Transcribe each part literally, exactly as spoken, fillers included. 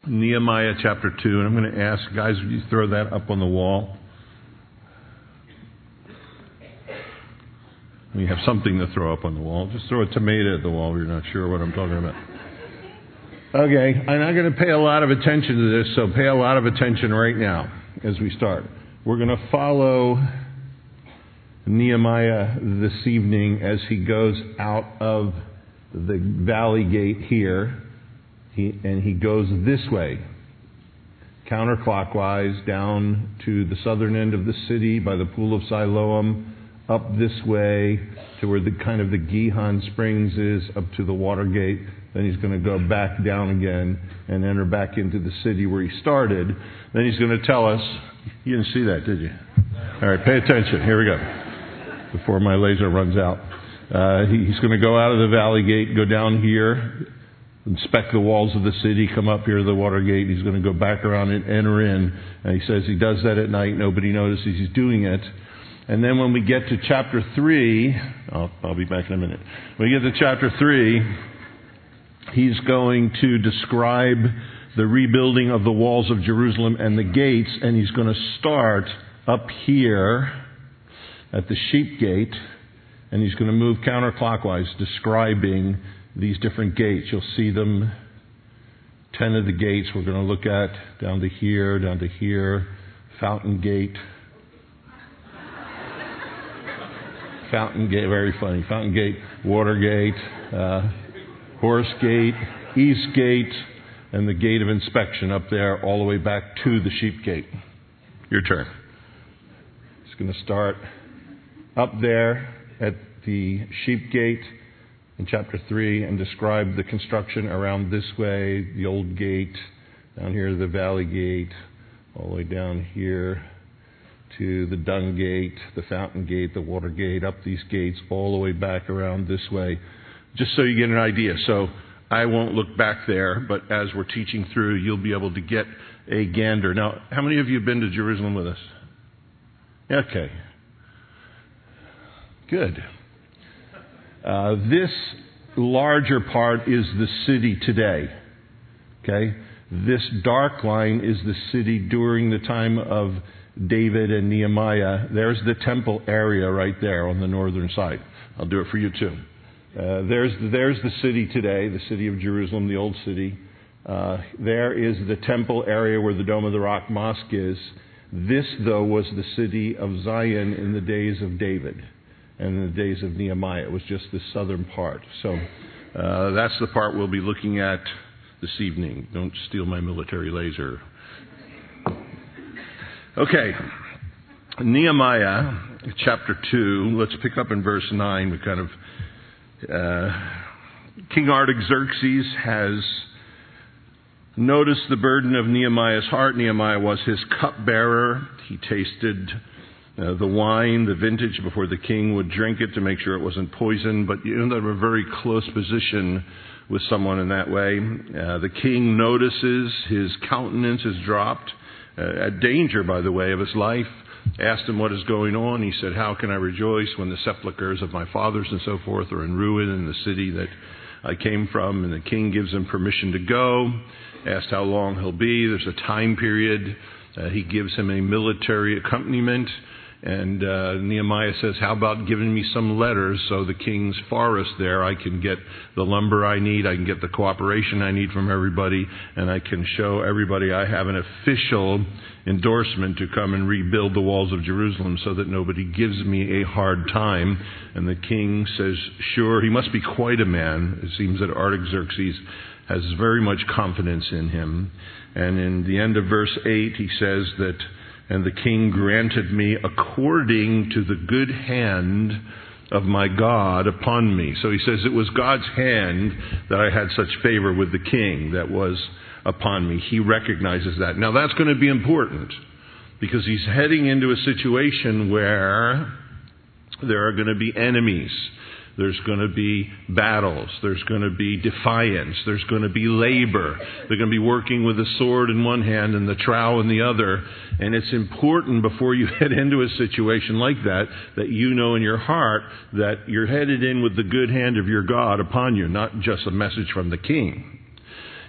Nehemiah chapter two, and I'm going to ask, guys, would you throw that up on the wall? You have something to throw up on the wall. Just throw a tomato at the wall if you're not sure what I'm talking about. Okay, I'm not going to pay a lot of attention to this, so pay a lot of attention right now as we start. We're going to follow Nehemiah this evening as he goes out of the valley gate here. He, and he goes this way, counterclockwise, down to the southern end of the city by the Pool of Siloam, up this way to where the kind of the Gihon Springs is, up to the Watergate. Then he's going to go back down again and enter back into the city where he started. Then he's going to tell us, you didn't see that, did you? All right, pay attention. Here we go. Before my laser runs out. Uh, he, he's going to go out of the valley gate, go down here, inspect the walls of the city, come up here to the Watergate. He's going to go back around and enter in. And he says he does that at night. Nobody notices he's doing it. And then when we get to chapter three, I'll, I'll be back in a minute. When we get to chapter three, he's going to describe the rebuilding of the walls of Jerusalem and the gates. And he's going to start up here at the Sheep Gate. And he's going to move counterclockwise, describing these different gates. You'll see them, ten of the gates we're going to look at, down to here, down to here, Fountain Gate. Fountain Gate, very funny. Fountain Gate, Watergate, uh, Horse Gate, East Gate, and the Gate of Inspection up there, all the way back to the Sheep Gate. Your turn. It's going to start up there at the Sheep Gate in chapter three and describe the construction around this way, the old gate, down here the valley gate, all the way down here to the Dung Gate, the Fountain Gate, the Water Gate, up these gates, all the way back around this way, just so you get an idea. So I won't look back there, but as we're teaching through, you'll be able to get a gander. Now, how many of you have been to Jerusalem with us? Okay. Good. Uh, this larger part is the city today. Okay? This dark line is the city during the time of David and Nehemiah. There's the temple area right there on the northern side. I'll do it for you too. Uh, there's, there's the city today, the city of Jerusalem, the old city. Uh, there is the temple area where the Dome of the Rock Mosque is. This, though, was the city of Zion in the days of David. And in the days of Nehemiah, it was just the southern part. So uh, that's the part we'll be looking at this evening. Don't steal my military laser. Okay, Nehemiah chapter two. Let's pick up in verse nine. We kind of uh, King Artaxerxes has noticed the burden of Nehemiah's heart. Nehemiah was his cupbearer. He tasted Uh, the wine, the vintage, before the king would drink it to make sure it wasn't poison. But you know, they're in a very close position with someone in that way. Uh, the king notices his countenance has dropped, uh, at danger, by the way, of his life. Asked him what is going on. He said, how can I rejoice when the sepulchres of my fathers and so forth are in ruin in the city that I came from? And the king gives him permission to go. Asked how long he'll be. There's a time period. Uh, he gives him a military accompaniment. And uh, Nehemiah says, how about giving me some letters so the king's forest there, I can get the lumber I need, I can get the cooperation I need from everybody, and I can show everybody I have an official endorsement to come and rebuild the walls of Jerusalem so that nobody gives me a hard time. And the king says, sure. He must be quite a man. It seems that Artaxerxes has very much confidence in him. And in the end of verse eight, he says that, and the king granted me according to the good hand of my God upon me. So he says it was God's hand that I had such favor with the king that was upon me. He recognizes that. Now that's going to be important because he's heading into a situation where there are going to be enemies. There's going to be battles. There's going to be defiance. There's going to be labor. They're going to be working with a sword in one hand and the trowel in the other. And it's important before you head into a situation like that, that you know in your heart that you're headed in with the good hand of your God upon you, not just a message from the king.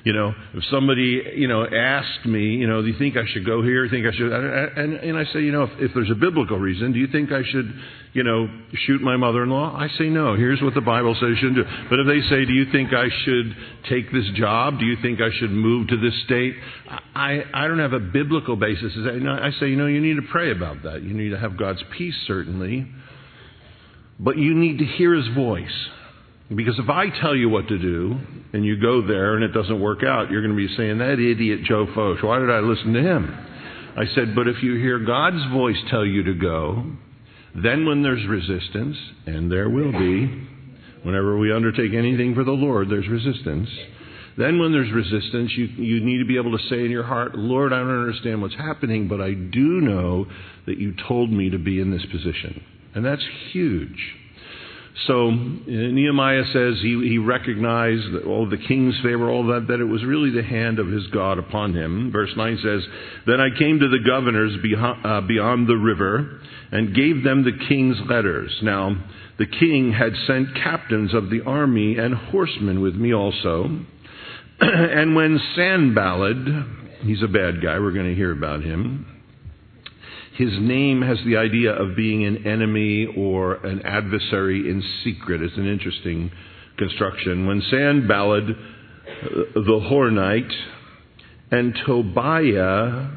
You know, if somebody, you know, asked me, you know, do you think I should go here? Do you think I should? And, and I say, you know, if, if there's a biblical reason, do you think I should, you know, shoot my mother-in-law? I say no. Here's what the Bible says you shouldn't do. But if they say, do you think I should take this job? Do you think I should move to this state? I, I don't have a biblical basis. I say, you know, you need to pray about that. You need to have God's peace, certainly. But you need to hear His voice. Because if I tell you what to do, and you go there and it doesn't work out, you're going to be saying, that idiot Joe Focht, why did I listen to him? I said, but if you hear God's voice tell you to go, then when there's resistance, and there will be, whenever we undertake anything for the Lord, there's resistance. Then when there's resistance, you, you need to be able to say in your heart, Lord, I don't understand what's happening, but I do know that you told me to be in this position. And that's huge. So Nehemiah says he, he recognized that all the king's favor, all that, that it was really the hand of his God upon him. Verse nine says, then I came to the governors beyond, uh, beyond the river and gave them the king's letters. Now, the king had sent captains of the army and horsemen with me also. And when Sanballat, he's a bad guy, we're going to hear about him. His name has the idea of being an enemy or an adversary in secret. It's an interesting construction. When Sanballat, the Horonite, and Tobiah,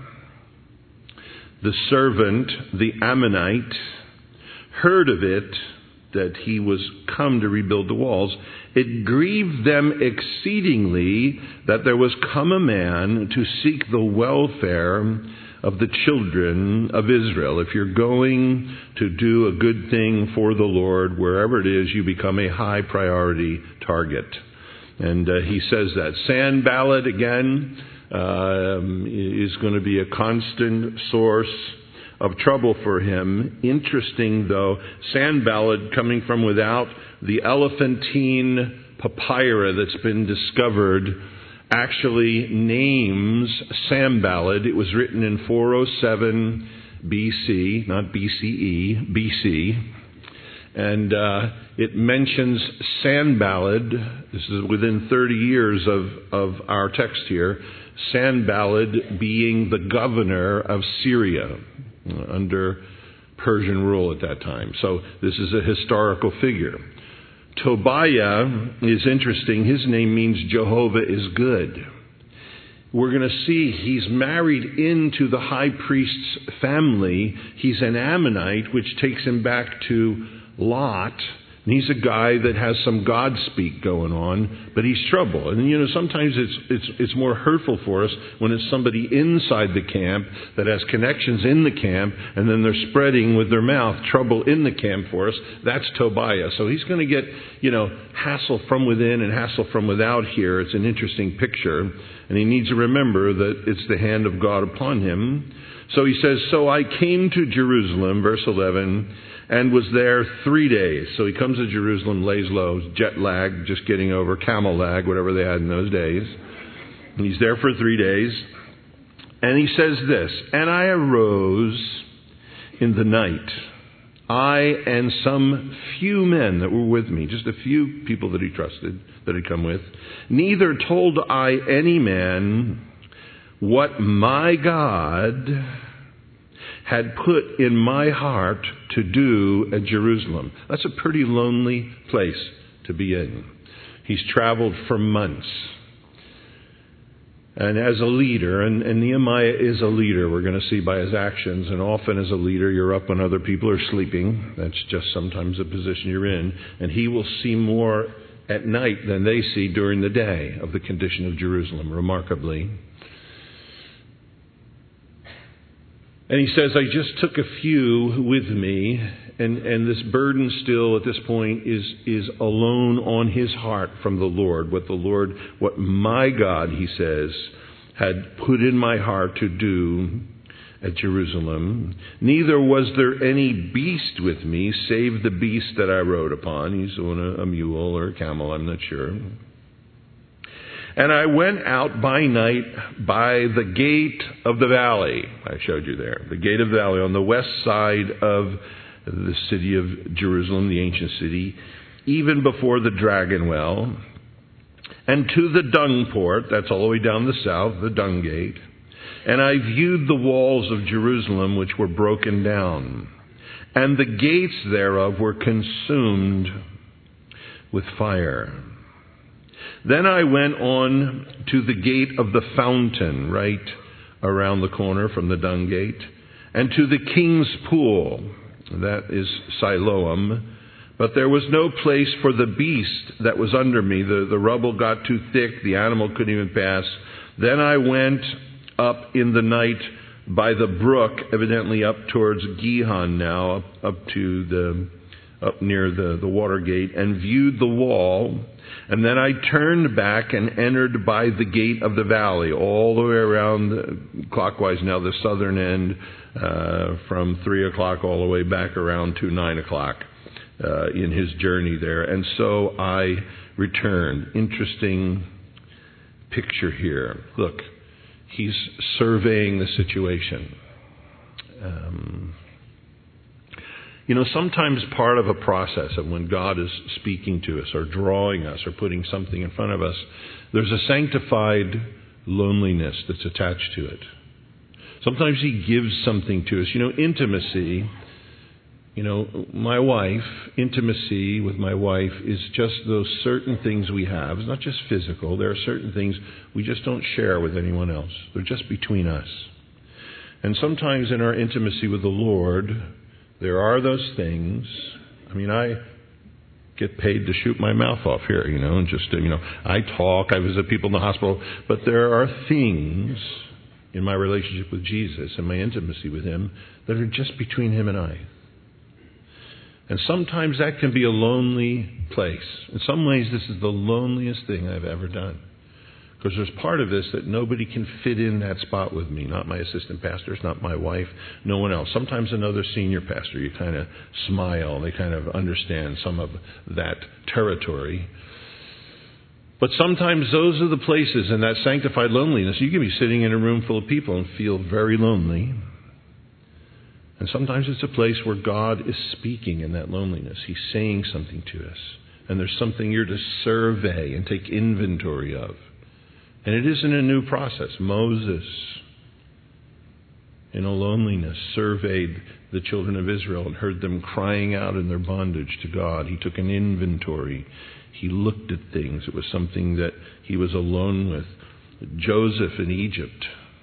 the servant, the Ammonite, heard of it, that he was come to rebuild the walls, it grieved them exceedingly that there was come a man to seek the welfare of the children of Israel. If you're going to do a good thing for the Lord, wherever it is, you become a high priority target. And uh, he says that. Sanballat, again, um, is going to be a constant source of trouble for him. Interesting, though, Sanballat, coming from without, the Elephantine papyri that's been discovered actually names Sanballat. It was written in four oh seven B C, not B C E, B C. And uh, it mentions Sanballat, this is within thirty years of, of our text here, Sanballat being the governor of Syria under Persian rule at that time. So this is a historical figure. Tobiah is interesting. His name means Jehovah is good. We're going to see he's married into the high priest's family. He's an Ammonite, which takes him back to Lot. And he's a guy that has some God speak going on, but he's trouble. And, you know, sometimes it's it's it's more hurtful for us when it's somebody inside the camp that has connections in the camp, and then they're spreading with their mouth trouble in the camp for us. That's Tobiah. So he's going to get, you know, hassle from within and hassle from without here. It's an interesting picture. And he needs to remember that it's the hand of God upon him. So he says, so I came to Jerusalem, verse eleven, and was there three days. So he comes to Jerusalem, lays low, jet lag, just getting over, camel lag, whatever they had in those days. And he's there for three days. And he says this, and I arose in the night, I and some few men that were with me, just a few people that he trusted, that had come with. Neither told I any man what my God had put in my heart to do at Jerusalem. That's a pretty lonely place to be in. He's traveled for months. And as a leader, and, and Nehemiah is a leader, we're going to see by his actions, and often as a leader, you're up when other people are sleeping. That's just sometimes the position you're in. And he will see more at night than they see during the day of the condition of Jerusalem, remarkably. And he says, I just took a few with me, and, and this burden still at this point is, is alone on his heart from the Lord. What the Lord, what my God, he says, had put in my heart to do at Jerusalem. Neither was there any beast with me, save the beast that I rode upon. He's on a, a mule or a camel, I'm not sure. And I went out by night by the gate of the valley. I showed you there. The gate of the valley on the west side of the city of Jerusalem, the ancient city, even before the dragon well. and to the dung port, that's all the way down the south, the dung gate. And I viewed the walls of Jerusalem, which were broken down, and the gates thereof were consumed with fire. Then I went on to the gate of the fountain, right around the corner from the dung gate, and to the king's pool, that is Siloam. But there was no place for the beast that was under me. The, the rubble got too thick, the animal couldn't even pass. Then I went up in the night by the brook, evidently up towards Gihon now, up, up to the, up near the, the water gate, and viewed the wall. And then I turned back and entered by the gate of the valley, all the way around clockwise now, the southern end, uh, from three o'clock all the way back around to nine o'clock uh, in his journey there. And so I returned. Interesting picture here. Look, he's surveying the situation. Um, You know, sometimes part of a process of when God is speaking to us or drawing us or putting something in front of us, there's a sanctified loneliness that's attached to it. Sometimes He gives something to us. You know, intimacy, you know, my wife, intimacy with my wife is just those certain things we have. It's not just physical. There are certain things we just don't share with anyone else. They're just between us. And sometimes in our intimacy with the Lord, there are those things. I mean, I get paid to shoot my mouth off here, you know, and just, you know, I talk, I visit people in the hospital, but there are things in my relationship with Jesus and my intimacy with Him that are just between Him and I. And sometimes that can be a lonely place. In some ways, this is the loneliest thing I've ever done. Because there's part of this that nobody can fit in that spot with me. Not my assistant pastors, not my wife, no one else. Sometimes another senior pastor, you kind of smile. They kind of understand some of that territory. But sometimes those are the places in that sanctified loneliness. You can be sitting in a room full of people and feel very lonely. And sometimes it's a place where God is speaking in that loneliness. He's saying something to us. And there's something you're to survey and take inventory of. And it isn't a new process. Moses, in a loneliness, surveyed the children of Israel and heard them crying out in their bondage to God. He took an inventory. He looked at things. It was something that he was alone with. Joseph in Egypt.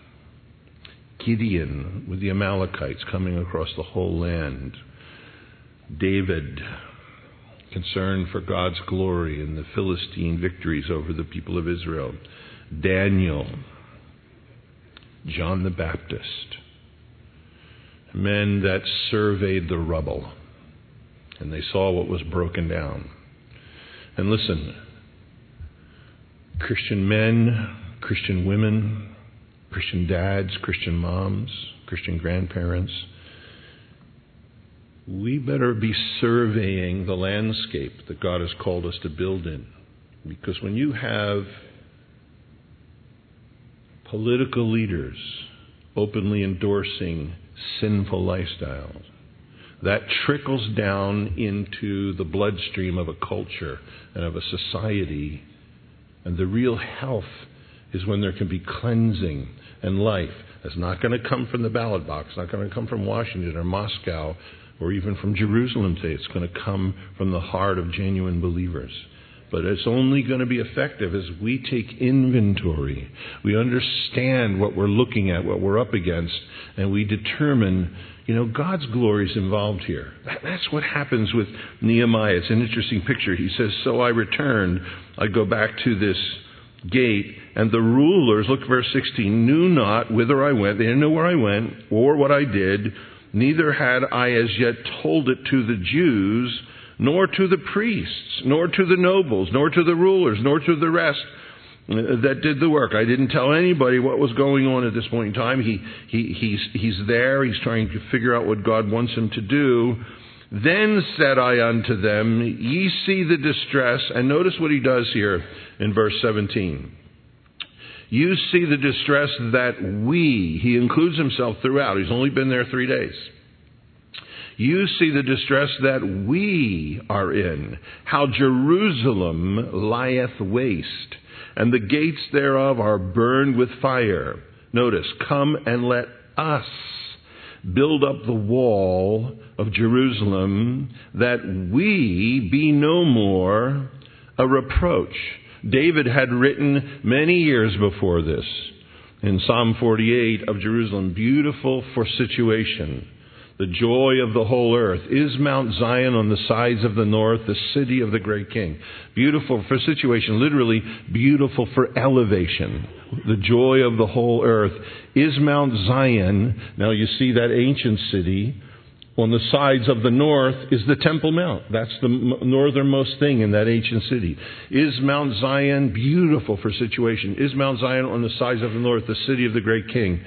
Gideon with the Amalekites coming across the whole land. David, concerned for God's glory and the Philistine victories over the people of Israel. Daniel, John the Baptist, men that surveyed the rubble and they saw what was broken down. And listen, Christian men, Christian women, Christian dads, Christian moms, Christian grandparents, we better be surveying the landscape that God has called us to build in. Because when you have political leaders openly endorsing sinful lifestyles, that trickles down into the bloodstream of a culture and of a society. And the real health is when there can be cleansing and life. That's not going to come from the ballot box. It's not going to come from Washington or Moscow or even from Jerusalem today. It's going to come from the heart of genuine believers. But it's only going to be effective as we take inventory. We understand what we're looking at, what we're up against, and we determine, you know, God's glory is involved here. That, that's what happens with Nehemiah. It's an interesting picture. He says, so I returned. I go back to this gate, and the rulers, look at verse sixteen, knew not whither I went. They didn't know where I went or what I did. Neither had I as yet told it to the Jews, nor to the priests, nor to the nobles, nor to the rulers, nor to the rest that did the work. I didn't tell anybody what was going on at this point in time. He, he, he's, he's there. He's trying to figure out what God wants him to do. Then said I unto them, ye see the distress. And notice what he does here in verse seventeen. You see the distress that we, he includes himself throughout. He's only been there three days. You see the distress that we are in, how Jerusalem lieth waste, and the gates thereof are burned with fire. Notice, come and let us build up the wall of Jerusalem, that we be no more a reproach. David had written many years before this in Psalm forty-eight of Jerusalem, beautiful for situation, the joy of the whole earth. Is Mount Zion on the sides of the north, the city of the great king? Beautiful for situation, literally beautiful for elevation. The joy of the whole earth. Is Mount Zion, now you see that ancient city, on the sides of the north is the Temple Mount. That's the northernmost thing in that ancient city. Is Mount Zion beautiful for situation? Is Mount Zion on the sides of the north, the city of the great king?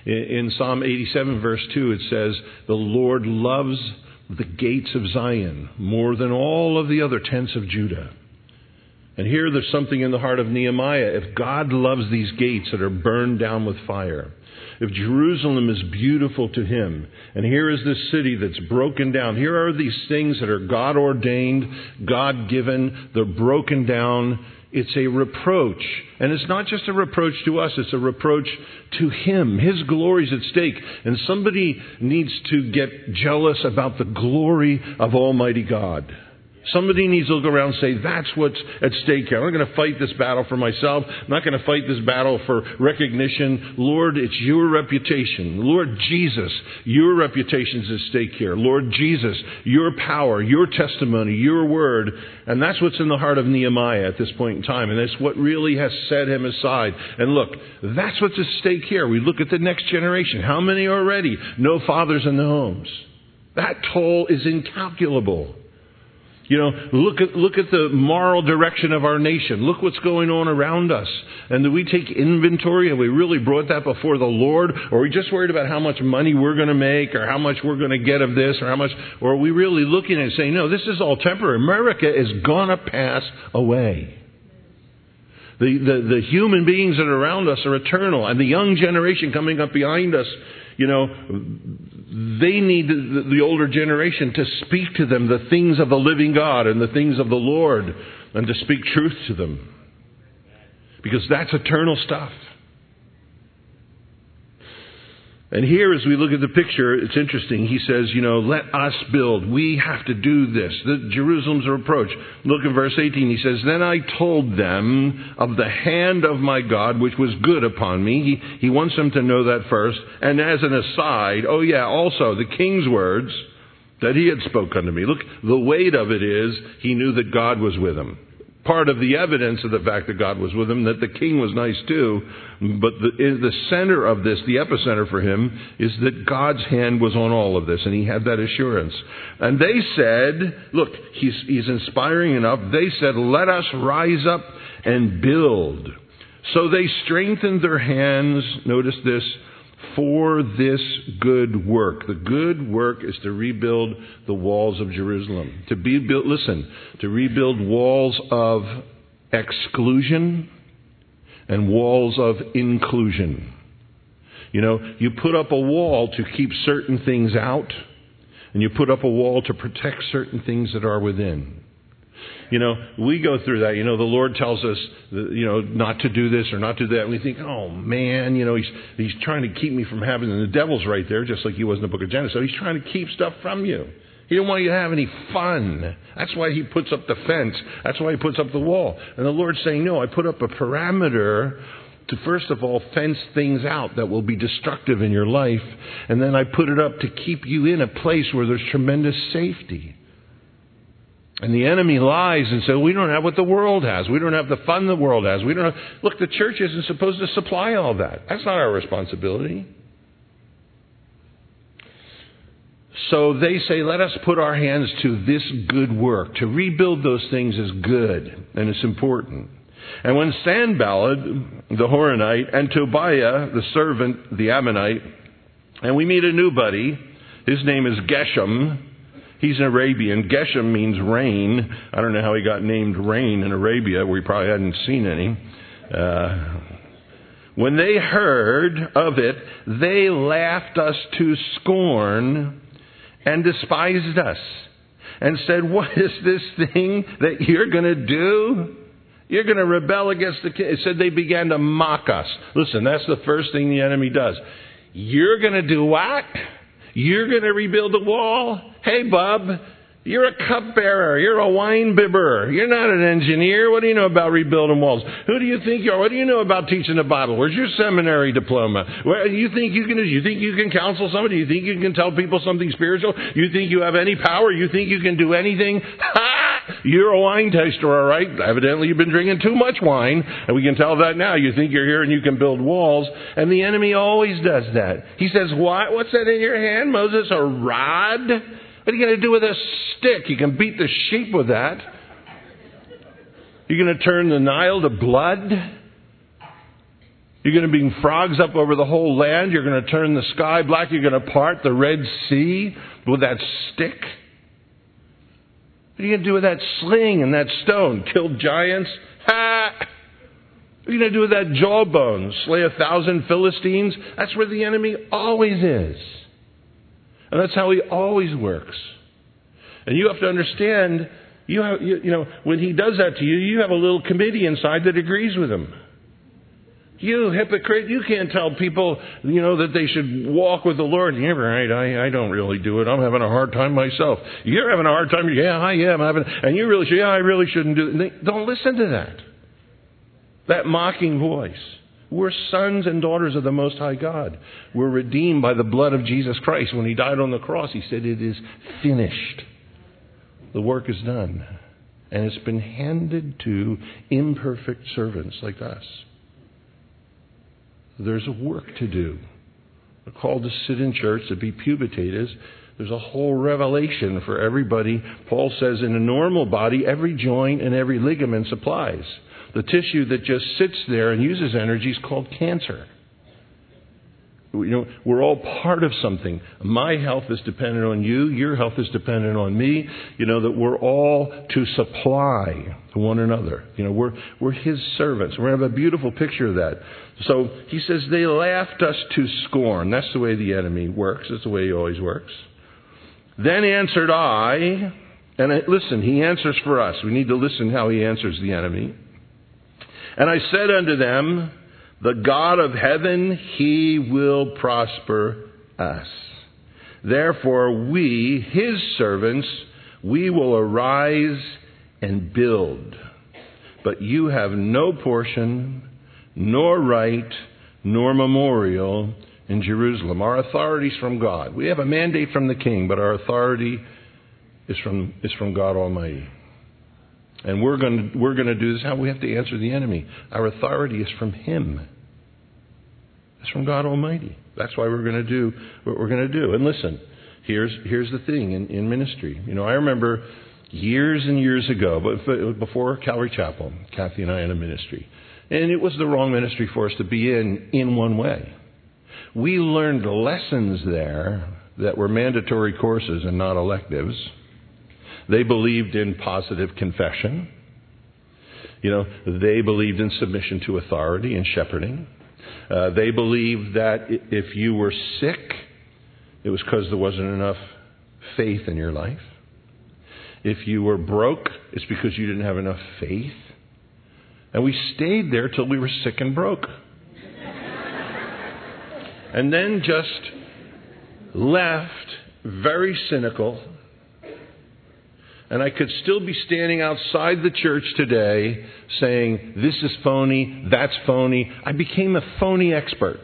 In Psalm eighty-seven, verse two, it says, the Lord loves the gates of Zion more than all of the other tents of Judah. And here there's something in the heart of Nehemiah. If God loves these gates that are burned down with fire, if Jerusalem is beautiful to him, and here is this city that's broken down, here are these things that are God-ordained, God-given, they're broken down. It's a reproach. And it's not just a reproach to us, it's a reproach to him. His glory's at stake. And somebody needs to get jealous about the glory of Almighty God. Somebody needs to look around and say, that's what's at stake here. I'm not going to fight this battle for myself. I'm not going to fight this battle for recognition. Lord, it's your reputation. Lord Jesus, your reputation's at stake here. Lord Jesus, your power, your testimony, your word. And that's what's in the heart of Nehemiah at this point in time. And that's what really has set him aside. And look, that's what's at stake here. We look at the next generation. How many already? No fathers in the homes. That toll is incalculable. You know, look at look at the moral direction of our nation. Look what's going on around us. And do we take inventory? Have we really brought that before the Lord? Or are we just worried about how much money we're going to make, or how much we're going to get of this, or how much? Or are we really looking at it and saying, no, this is all temporary. America is going to pass away. The, the the human beings that are around us are eternal, and the young generation coming up behind us, you know, they need the, the older generation to speak to them the things of the living God and the things of the Lord, and to speak truth to them. Because that's eternal stuff. And here, as we look at the picture, it's interesting. He says, you know, let us build. We have to do this. The, Jerusalem's a reproach. Look in verse eighteen. He says, then I told them of the hand of my God, which was good upon me. He, he wants them to know that first. And as an aside, oh yeah, also the king's words that he had spoken unto me. Look, the weight of it is he knew that God was with him. Part of the evidence of the fact that God was with him, that the king was nice too, but the, the center of this, the epicenter for him, is that God's hand was on all of this, and he had that assurance. And they said, look, he's, he's inspiring enough, they said, let us rise up and build. So they strengthened their hands, notice this, for this good work. The good work is to rebuild the walls of Jerusalem. To be built, listen, to rebuild walls of exclusion and walls of inclusion. You know, you put up a wall to keep certain things out, and you put up a wall to protect certain things that are within. You know, we go through that. You know, the Lord tells us, you know, not to do this or not to do that. And we think, oh, man, you know, he's he's trying to keep me from having, and the devil's right there, just like he was in the book of Genesis. So he's trying to keep stuff from you. He don't want you to have any fun. That's why he puts up the fence. That's why he puts up the wall. And the Lord's saying, no, I put up a parameter to, first of all, fence things out that will be destructive in your life. And then I put it up to keep you in a place where there's tremendous safety. And the enemy lies and says, we don't have what the world has. We don't have the fun the world has. We don't have... Look, the church isn't supposed to supply all that. That's not our responsibility. So they say, let us put our hands to this good work. To rebuild those things is good, and it's important. And when Sanballat, the Horonite, and Tobiah, the servant, the Ammonite, and we meet a new buddy, his name is Geshem. He's an Arabian. Geshem means rain. I don't know how he got named rain in Arabia, where he probably hadn't seen any. Uh, when they heard of it, they laughed us to scorn and despised us and said, what is this thing that you're going to do? You're going to rebel against the king. It said they began to mock us. Listen, that's the first thing the enemy does. You're going to do what? You're going to rebuild the wall? Hey, bub, you're a cupbearer. You're a wine bibber. You're not an engineer. What do you know about rebuilding walls? Who do you think you are? What do you know about teaching the Bible? Where's your seminary diploma? Where you think you can? You think you can counsel somebody? You think you can tell people something spiritual? You think you have any power? You think you can do anything? Ha! You're a wine taster, all right? Evidently, you've been drinking too much wine, and we can tell that now. You think you're here and you can build walls, and the enemy always does that. He says, "What? What's that in your hand, Moses? A rod? What are you going to do with a stick? You can beat the sheep with that. You're going to turn the Nile to blood? You're going to bring frogs up over the whole land? You're going to turn the sky black? You're going to part the Red Sea with that stick? What are you going to do with that sling and that stone? Kill giants? Ha! What are you going to do with that jawbone? Slay a thousand Philistines? That's where the enemy always is. And that's how he always works. And you have to understand, you, have, you, you know, when he does that to you, you have a little committee inside that agrees with him. You hypocrite, you can't tell people, you know, that they should walk with the Lord. Yeah, right, I, I don't really do it. I'm having a hard time myself. You're having a hard time. Yeah, I am having, and you really should. Yeah, I really shouldn't do it. Don't listen to that. That mocking voice. We're sons and daughters of the Most High God. We're redeemed by the blood of Jesus Christ. When he died on the cross, he said, "It is finished." The work is done. And it's been handed to imperfect servants like us. There's a work to do. We're called to sit in church, to be pubitators. There's a whole revelation for everybody. Paul says in a normal body, every joint and every ligament supplies. The tissue that just sits there and uses energy is called cancer. You know, we're all part of something. My health is dependent on you. Your health is dependent on me. You know, that we're all to supply one another. You know, we're we're his servants. We're going to have a beautiful picture of that. So he says, they laughed us to scorn. That's the way the enemy works. That's the way he always works. Then answered I, and I, listen, he answers for us. We need to listen how he answers the enemy. And I said unto them, the God of heaven, he will prosper us. Therefore we, his servants, we will arise and build. But you have no portion, nor right, nor memorial in Jerusalem. Our authority is from God. We have a mandate from the king, but our authority is from, is from God Almighty. And we're going to, we're going to do this. How we have to answer the enemy. Our authority is from him. It's from God Almighty. That's why we're going to do what we're going to do. And listen, here's here's the thing in, in ministry. You know, I remember years and years ago, but before Calvary Chapel, Kathy and I in a ministry. And it was the wrong ministry for us to be in, in one way. We learned lessons there that were mandatory courses and not electives. They believed in positive confession. You know, they believed in submission to authority and shepherding. Uh, they believed that if you were sick, it was because there wasn't enough faith in your life. If you were broke, it's because you didn't have enough faith. And we stayed there till we were sick and broke. And then just left very cynical. And I could still be standing outside the church today saying, this is phony, that's phony. I became a phony expert.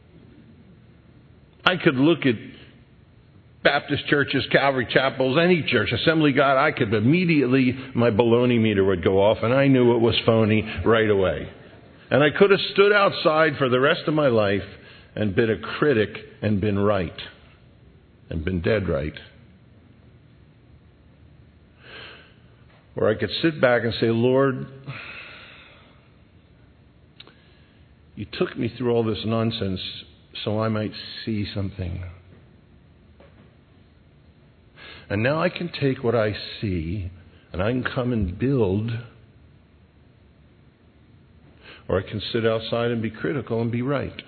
I could look at Baptist churches, Calvary chapels, any church, Assembly God, I could immediately, my baloney meter would go off and I knew it was phony right away. And I could have stood outside for the rest of my life and been a critic and been right. And been dead right. Or I could sit back and say, Lord, you took me through all this nonsense so I might see something. And now I can take what I see and I can come and build. Or I can sit outside and be critical and be right.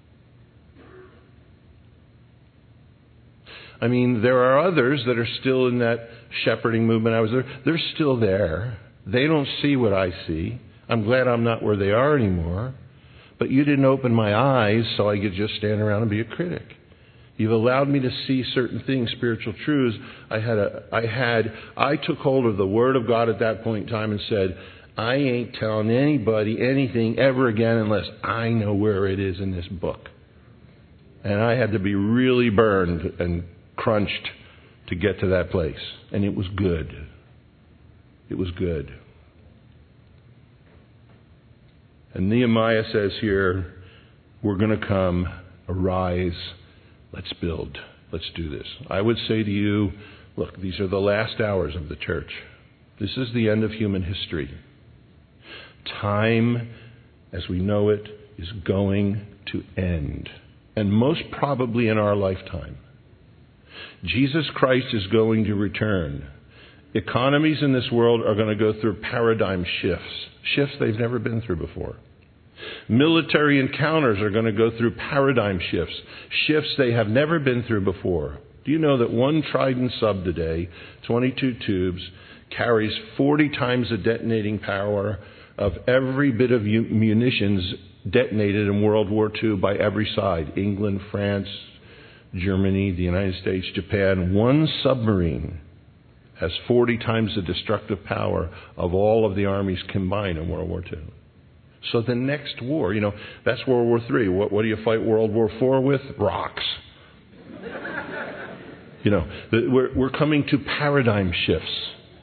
I mean, there are others that are still in that shepherding movement. I was there. They're still there. They don't see what I see. I'm glad I'm not where they are anymore. But you didn't open my eyes so I could just stand around and be a critic. You've allowed me to see certain things, spiritual truths. I had a, I had, I took hold of the Word of God at that point in time and said, I ain't telling anybody anything ever again unless I know where it is in this book. And I had to be really burned and crunched to get to that place. And it was good. It was good. And Nehemiah says here, we're going to come, arise, let's build, let's do this. I would say to you, look, these are the last hours of the church. This is the end of human history. Time, as we know it, is going to end. And most probably in our lifetime. Jesus Christ is going to return. Economies in this world are going to go through paradigm shifts. Shifts they've never been through before. Military encounters are going to go through paradigm shifts. Shifts they have never been through before. Do you know that one Trident sub today, twenty-two tubes, carries forty times the detonating power of every bit of munitions detonated in World War Two by every side? England, France, Germany, the United States, Japan. One submarine has forty times the destructive power of all of the armies combined in World War Two. So the next war, you know, that's World War Three. What, what do you fight World War Four with? Rocks. You know, the, we're, we're coming to paradigm shifts.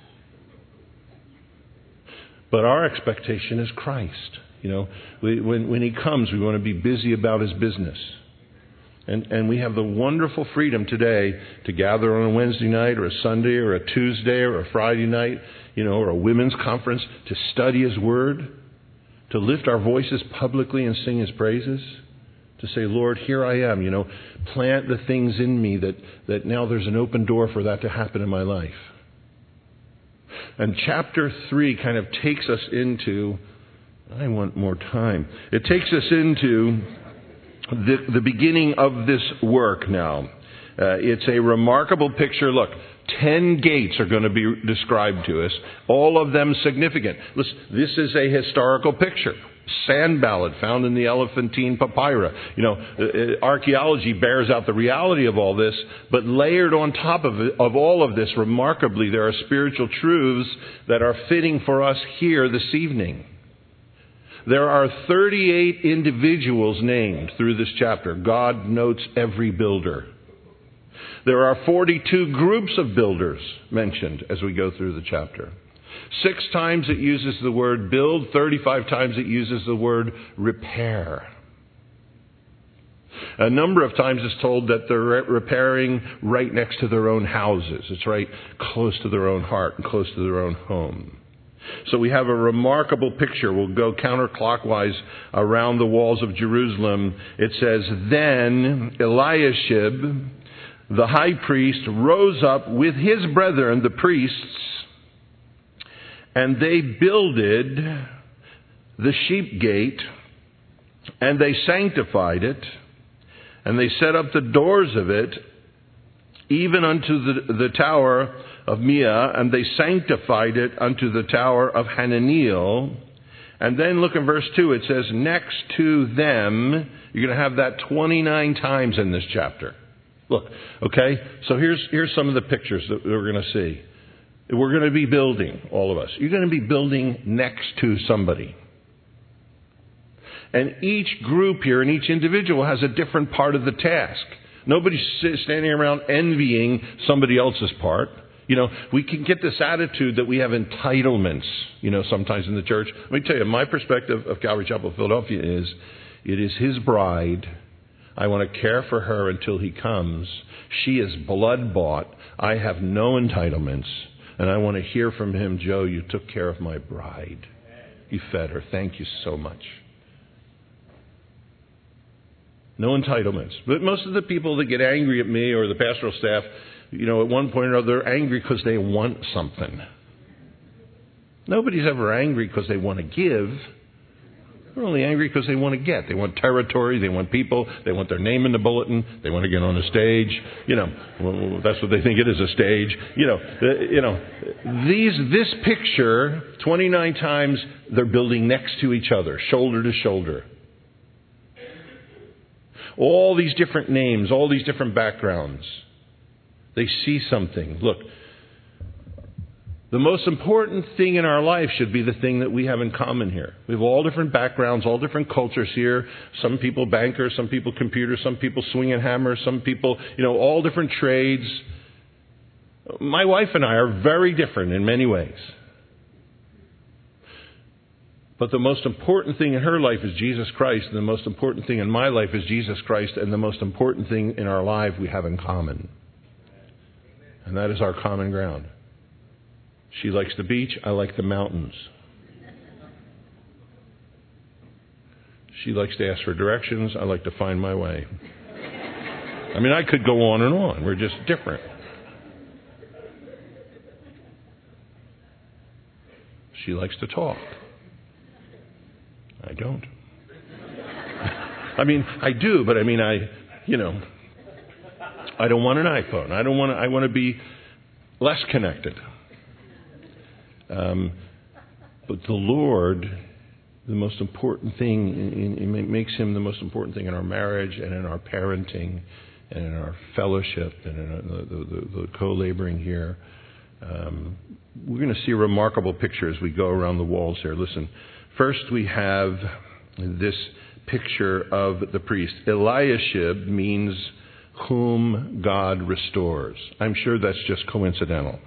But our expectation is Christ. You know, we, when, when He comes, we want to be busy about His business. And, and we have the wonderful freedom today to gather on a Wednesday night or a Sunday or a Tuesday or a Friday night, you know, or a women's conference to study His Word, to lift our voices publicly and sing His praises, to say, Lord, here I am, you know, plant the things in me that, that now there's an open door for that to happen in my life. And chapter three kind of takes us into, I want more time, it takes us into the, the beginning of this work now. Uh, it's a remarkable picture. Look, ten gates are going to be described to us, all of them significant. Listen, this is a historical picture. Sanballat found in the Elephantine Papyri. You know, uh, archaeology bears out the reality of all this, but layered on top of it, of all of this, remarkably, there are spiritual truths that are fitting for us here this evening. There are thirty-eight individuals named through this chapter. God notes every builder. There are forty-two groups of builders mentioned as we go through the chapter. Six times it uses the word build, thirty-five times it uses the word repair. A number of times it's told that they're repairing right next to their own houses. It's right close to their own heart and close to their own home. So we have a remarkable picture. We'll go counterclockwise around the walls of Jerusalem. It says, then Eliashib, the high priest, rose up with his brethren, the priests, and they builded the sheep gate, and they sanctified it, and they set up the doors of it, even unto the, the tower of Mia, and they sanctified it unto the tower of Hananiel. And then look in verse two, it says, next to them, you're going to have that twenty-nine times in this chapter. Look, okay, so here's here's some of the pictures that we're going to see. We're going to be building, all of us. You're going to be building next to somebody. And each group here and each individual has a different part of the task. Nobody's standing around envying somebody else's part. You know, we can get this attitude that we have entitlements, you know, sometimes in the church. Let me tell you, my perspective of Calvary Chapel, Philadelphia is, it is His bride. I want to care for her until He comes. She is blood bought. I have no entitlements. And I want to hear from Him, Joe, you took care of my bride. You fed her. Thank you so much. No entitlements. But most of the people that get angry at me or the pastoral staff, you know, at one point or another, they're angry because they want something. Nobody's ever angry because they want to give. They're only angry because they want to get. They want territory. They want people. They want their name in the bulletin. They want to get on a stage. You know, well, that's what they think it is, a stage. You know, uh, you know, these this picture, twenty-nine times they're building next to each other, shoulder to shoulder. All these different names, all these different backgrounds. They see something. Look, the most important thing in our life should be the thing that we have in common here. We have all different backgrounds, all different cultures here. Some people bankers, some people computers, some people swinging hammers, some people, you know, all different trades. My wife and I are very different in many ways. But the most important thing in her life is Jesus Christ, and the most important thing in my life is Jesus Christ, and the most important thing in our life we have in common. And that is our common ground. She likes the beach, I like the mountains. She likes to ask for directions, I like to find my way. I mean, I could go on and on. We're just different. She likes to talk. I don't. I mean, I do, but I mean, I, you know, I don't want an iPhone. I don't want to, I want to be less connected. Um, but the Lord, the most important thing, in, in, it makes Him the most important thing in our marriage and in our parenting and in our fellowship and in the, the, the, the co-laboring here. Um, we're going to see a remarkable picture as we go around the walls here. Listen, first we have this picture of the priest. Eliashib means whom God restores. I'm sure that's just coincidental.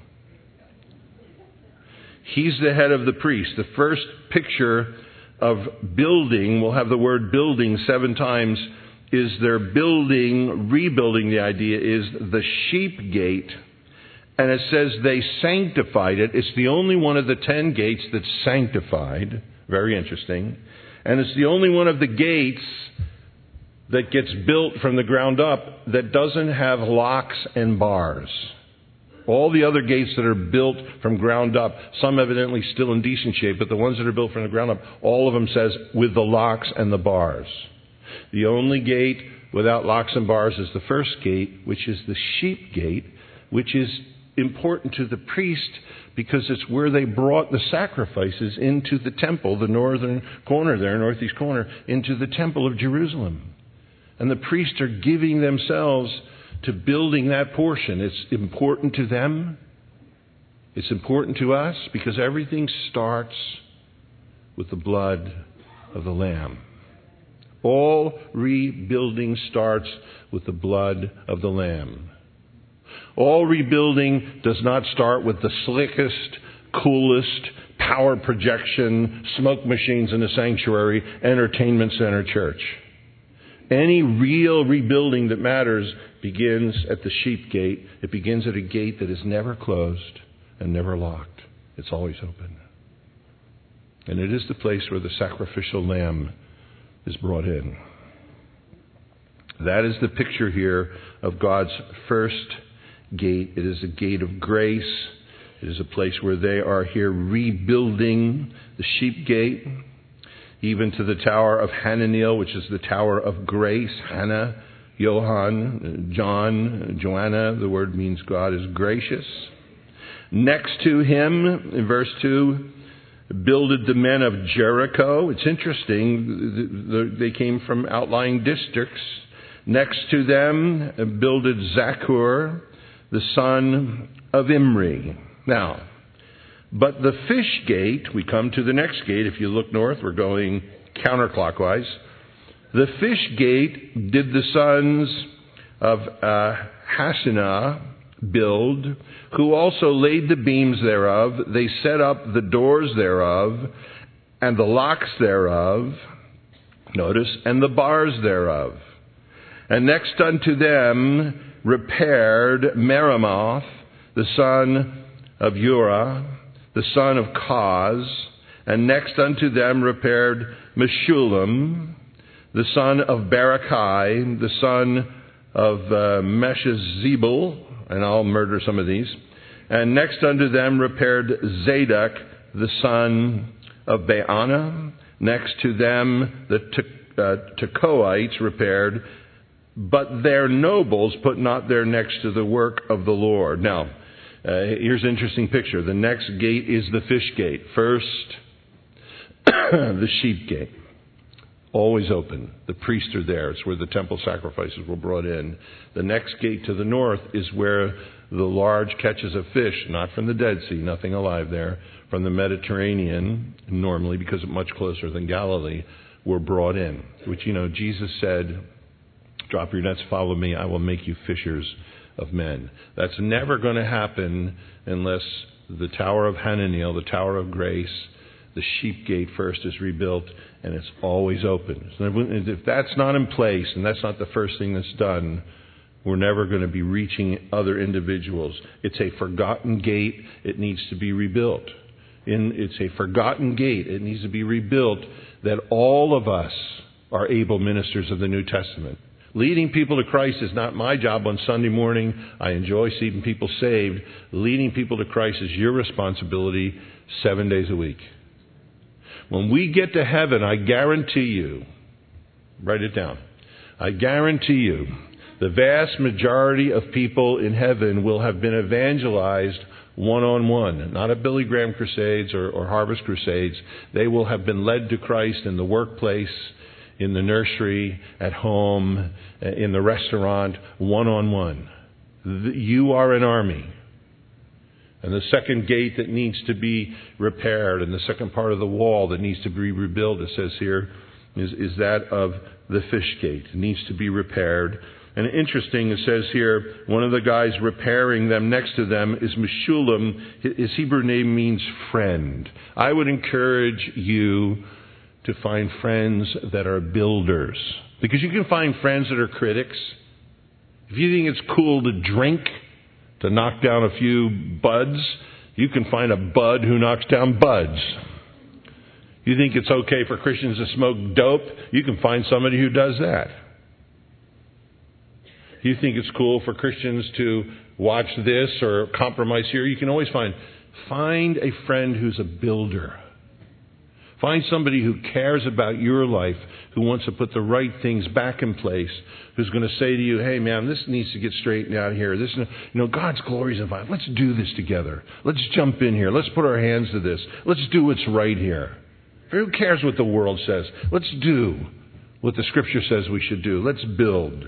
He's the head of the priest. The first picture of building, we'll have the word building seven times, is they're building, rebuilding the idea, is the sheep gate. And it says they sanctified it. It's the only one of the ten gates that's sanctified. Very interesting. And it's the only one of the gates that gets built from the ground up that doesn't have locks and bars. All the other gates that are built from ground up, some evidently still in decent shape, but the ones that are built from the ground up, all of them says with the locks and the bars. The only gate without locks and bars is the first gate, which is the sheep gate, which is important to the priest because it's where they brought the sacrifices into the temple, the northern corner there, northeast corner, into the temple of Jerusalem. And the priests are giving themselves to building that portion. It's important to them. It's important to us because everything starts with the blood of the Lamb. All rebuilding starts with the blood of the Lamb. All rebuilding does not start with the slickest, coolest, power projection, smoke machines in a sanctuary, entertainment center church. Any real rebuilding that matters begins at the sheep gate. It begins at a gate that is never closed and never locked. It's always open. And it is the place where the sacrificial lamb is brought in. That is the picture here of God's first gate. It is a gate of grace. It is a place where they are here rebuilding the sheep gate, even to the Tower of Hananiel, which is the Tower of Grace. Hannah, Johann, John, Joanna, the word means God is gracious. Next to him, in verse two, builded the men of Jericho. It's interesting, they came from outlying districts. Next to them, builded Zaccur, the son of Imri. Now, but the fish gate, we come to the next gate. If you look north, we're going counterclockwise. The fish gate did the sons of uh, Hassenaah build, who also laid the beams thereof. They set up the doors thereof, and the locks thereof, notice, and the bars thereof. And next unto them repaired Meremoth, the son of Uriah, the son of Koz, and next unto them repaired Meshullam, the son of Barakai, the son of uh, Meshezabel, and I'll murder some of these, and next unto them repaired Zadok, the son of Baana, Next to them, the Te- uh, Tekoites repaired, but their nobles put not their necks to the work of the Lord. Now, uh, here's an interesting picture. The next gate is the fish gate. First, the sheep gate. Always open. The priests are there. It's where the temple sacrifices were brought in. The next gate to the north is where the large catches of fish, not from the Dead Sea, nothing alive there, from the Mediterranean, normally because it's much closer than Galilee, were brought in. Which, you know, Jesus said, drop your nets, follow me, I will make you fishers of men. That's never going to happen unless the Tower of Hananiel, the Tower of Grace, the sheep gate first is rebuilt, and it's always open. So if that's not in place, and that's not the first thing that's done, we're never going to be reaching other individuals. It's a forgotten gate. It needs to be rebuilt. In, it's a forgotten gate. It needs to be rebuilt that all of us are able ministers of the New Testament. Leading people to Christ is not my job on Sunday morning. I enjoy seeing people saved. Leading people to Christ is your responsibility seven days a week. When we get to heaven, I guarantee you, write it down, I guarantee you, the vast majority of people in heaven will have been evangelized one-on-one, not at Billy Graham crusades or, or Harvest crusades. They will have been led to Christ in the workplace, in the nursery, at home, in the restaurant, one-on-one. You are an army. And the second gate that needs to be repaired, and the second part of the wall that needs to be rebuilt, it says here, is, is that of the fish gate. It needs to be repaired. And interesting, it says here, one of the guys repairing them next to them is Meshulam. His Hebrew name means friend. I would encourage you to find friends that are builders. Because you can find friends that are critics. If you think it's cool to drink, to knock down a few buds, you can find a bud who knocks down buds. You think it's okay for Christians to smoke dope, you can find somebody who does that. You think it's cool for Christians to watch this or compromise here, you can always find, find a friend who's a builder. Find somebody who cares about your life, who wants to put the right things back in place, who's going to say to you, hey, man, this needs to get straightened out here. This, you know, God's glory is involved. Let's do this together. Let's jump in here. Let's put our hands to this. Let's do what's right here. Who cares what the world says? Let's do what the Scripture says we should do. Let's build.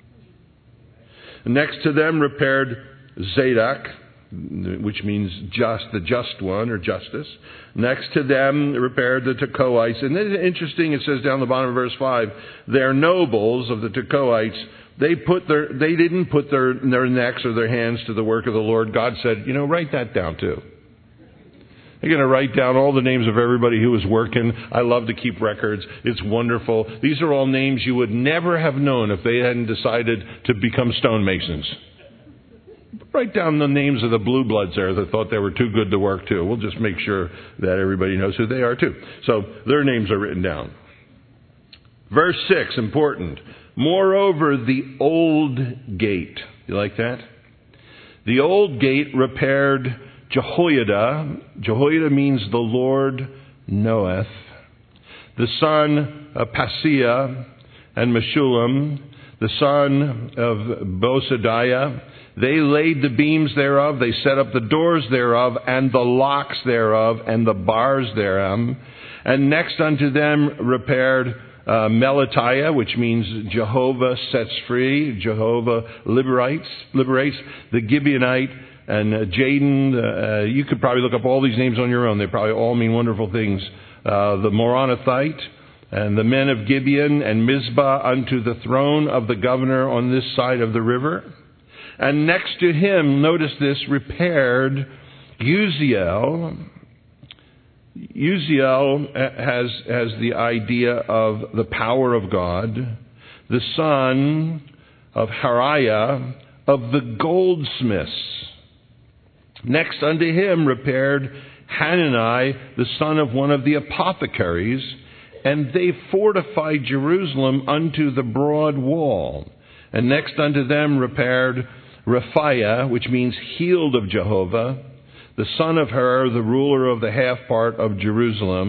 Next to them repaired Zadok, which means just, the just one, or justice. Next to them repaired the Tekoites. And it's interesting, it says down the bottom of verse five, their nobles of the Tekoites, they put their, they didn't put their, their necks or their hands to the work of the Lord. God said, you know, write that down too. They're going to write down all the names of everybody who was working. I love to keep records. It's wonderful. These are all names you would never have known if they hadn't decided to become stonemasons. Write down the names of the blue bloods there that thought they were too good to work too. We'll just make sure that everybody knows who they are too. So their names are written down. Verse six, important. Moreover, the old gate. You like that? The old gate repaired Jehoiada. Jehoiada means the Lord knoweth. The son of Paseah and Meshulam, the son of Bosadiah. They laid the beams thereof, they set up the doors thereof, and the locks thereof, and the bars thereof. And next unto them repaired uh, Melatiah, which means Jehovah sets free, Jehovah liberates, liberates the Gibeonite, and uh, Jaden. Uh, you could probably look up all these names on your own. They probably all mean wonderful things. Uh, the Moronothite, and the men of Gibeon, and Mizpah unto the throne of the governor on this side of the river. And next to him, notice this, repaired Uziel. Uziel has, has the idea of the power of God, the son of Hariah of the goldsmiths. Next unto him repaired Hanani, the son of one of the apothecaries, and they fortified Jerusalem unto the broad wall. And next unto them repaired Raphiah, which means healed of Jehovah, the son of Hur, the ruler of the half part of Jerusalem.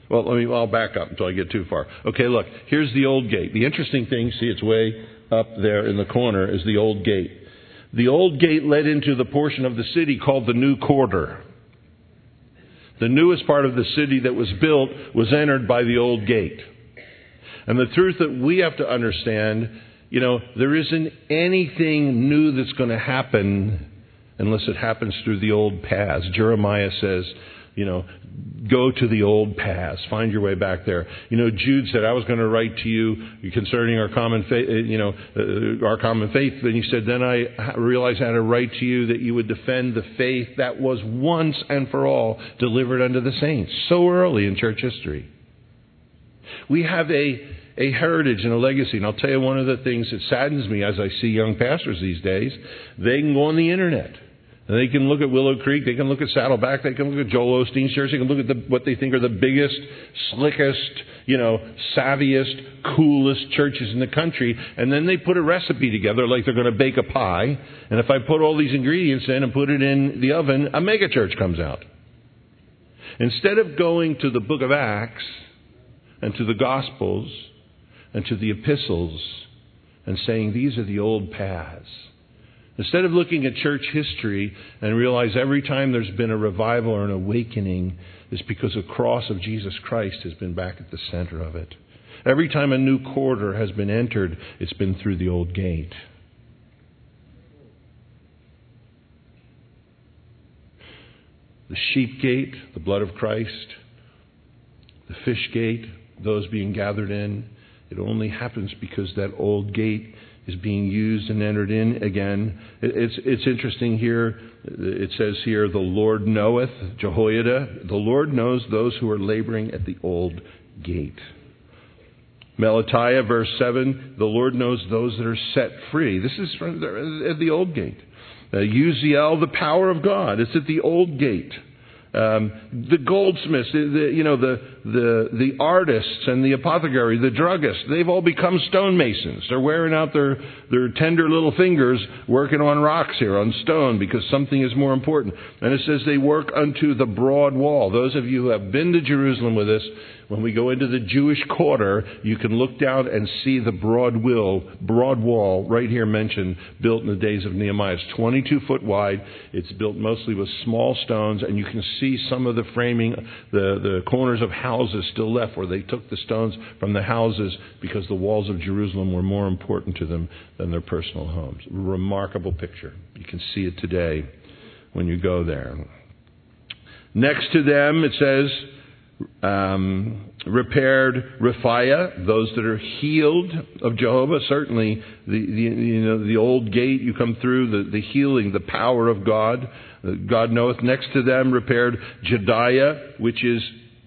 Well, let me, I'll back up until I get too far. Okay, look, here's the old gate. The interesting thing, see, it's way up there in the corner, is the old gate. The old gate led into the portion of the city called the New Quarter. The newest part of the city that was built was entered by the old gate. And the truth that we have to understand, you know, there isn't anything new that's going to happen unless it happens through the old paths. Jeremiah says, you know, go to the old paths. Find your way back there. You know, Jude said, I was going to write to you concerning our common faith, you know, uh, our common faith. Then he said, then I realized I had to write to you that you would defend the faith that was once and for all delivered unto the saints. So early in church history. We have a, a heritage and a legacy. And I'll tell you one of the things that saddens me as I see young pastors these days, they can go on the internet. And they can look at Willow Creek, they can look at Saddleback, they can look at Joel Osteen's church, they can look at the, what they think are the biggest, slickest, you know, savviest, coolest churches in the country. And then they put a recipe together like they're going to bake a pie. And if I put all these ingredients in and put it in the oven, a mega church comes out. Instead of going to the book of Acts and to the Gospels and to the epistles and saying these are the old paths. Instead of looking at church history and realize every time there's been a revival or an awakening, it's because the cross of Jesus Christ has been back at the center of it. Every time a new quarter has been entered, it's been through the old gate. The sheep gate, the blood of Christ. The fish gate, those being gathered in. It only happens because that old gate is being used and entered in again. It's it's interesting here. It says here, the Lord knoweth, Jehoiada, the Lord knows those who are laboring at the old gate. Melatiah, verse seven, the Lord knows those that are set free. This is from the, at the old gate. Uh, Uziel, the power of God. It's at the old gate. Um, the goldsmiths, the, the, you know, the, the, the artists and the apothecary, the druggists, they've all become stonemasons. They're wearing out their, their tender little fingers working on rocks here, on stone, because something is more important. And it says they work unto the broad wall. Those of you who have been to Jerusalem with us, when we go into the Jewish quarter, you can look down and see the broad will, broad wall right here mentioned, built in the days of Nehemiah. It's twenty-two foot wide. It's built mostly with small stones, and you can see some of the framing, the, the corners of houses still left where they took the stones from the houses because the walls of Jerusalem were more important to them than their personal homes. Remarkable picture. You can see it today when you go there. Next to them, it says, Um, repaired Rephaiah, those that are healed of Jehovah. Certainly, the, the you know the old gate you come through, the, the healing, the power of God. Uh, God knoweth. Next to them, repaired Jediah, which is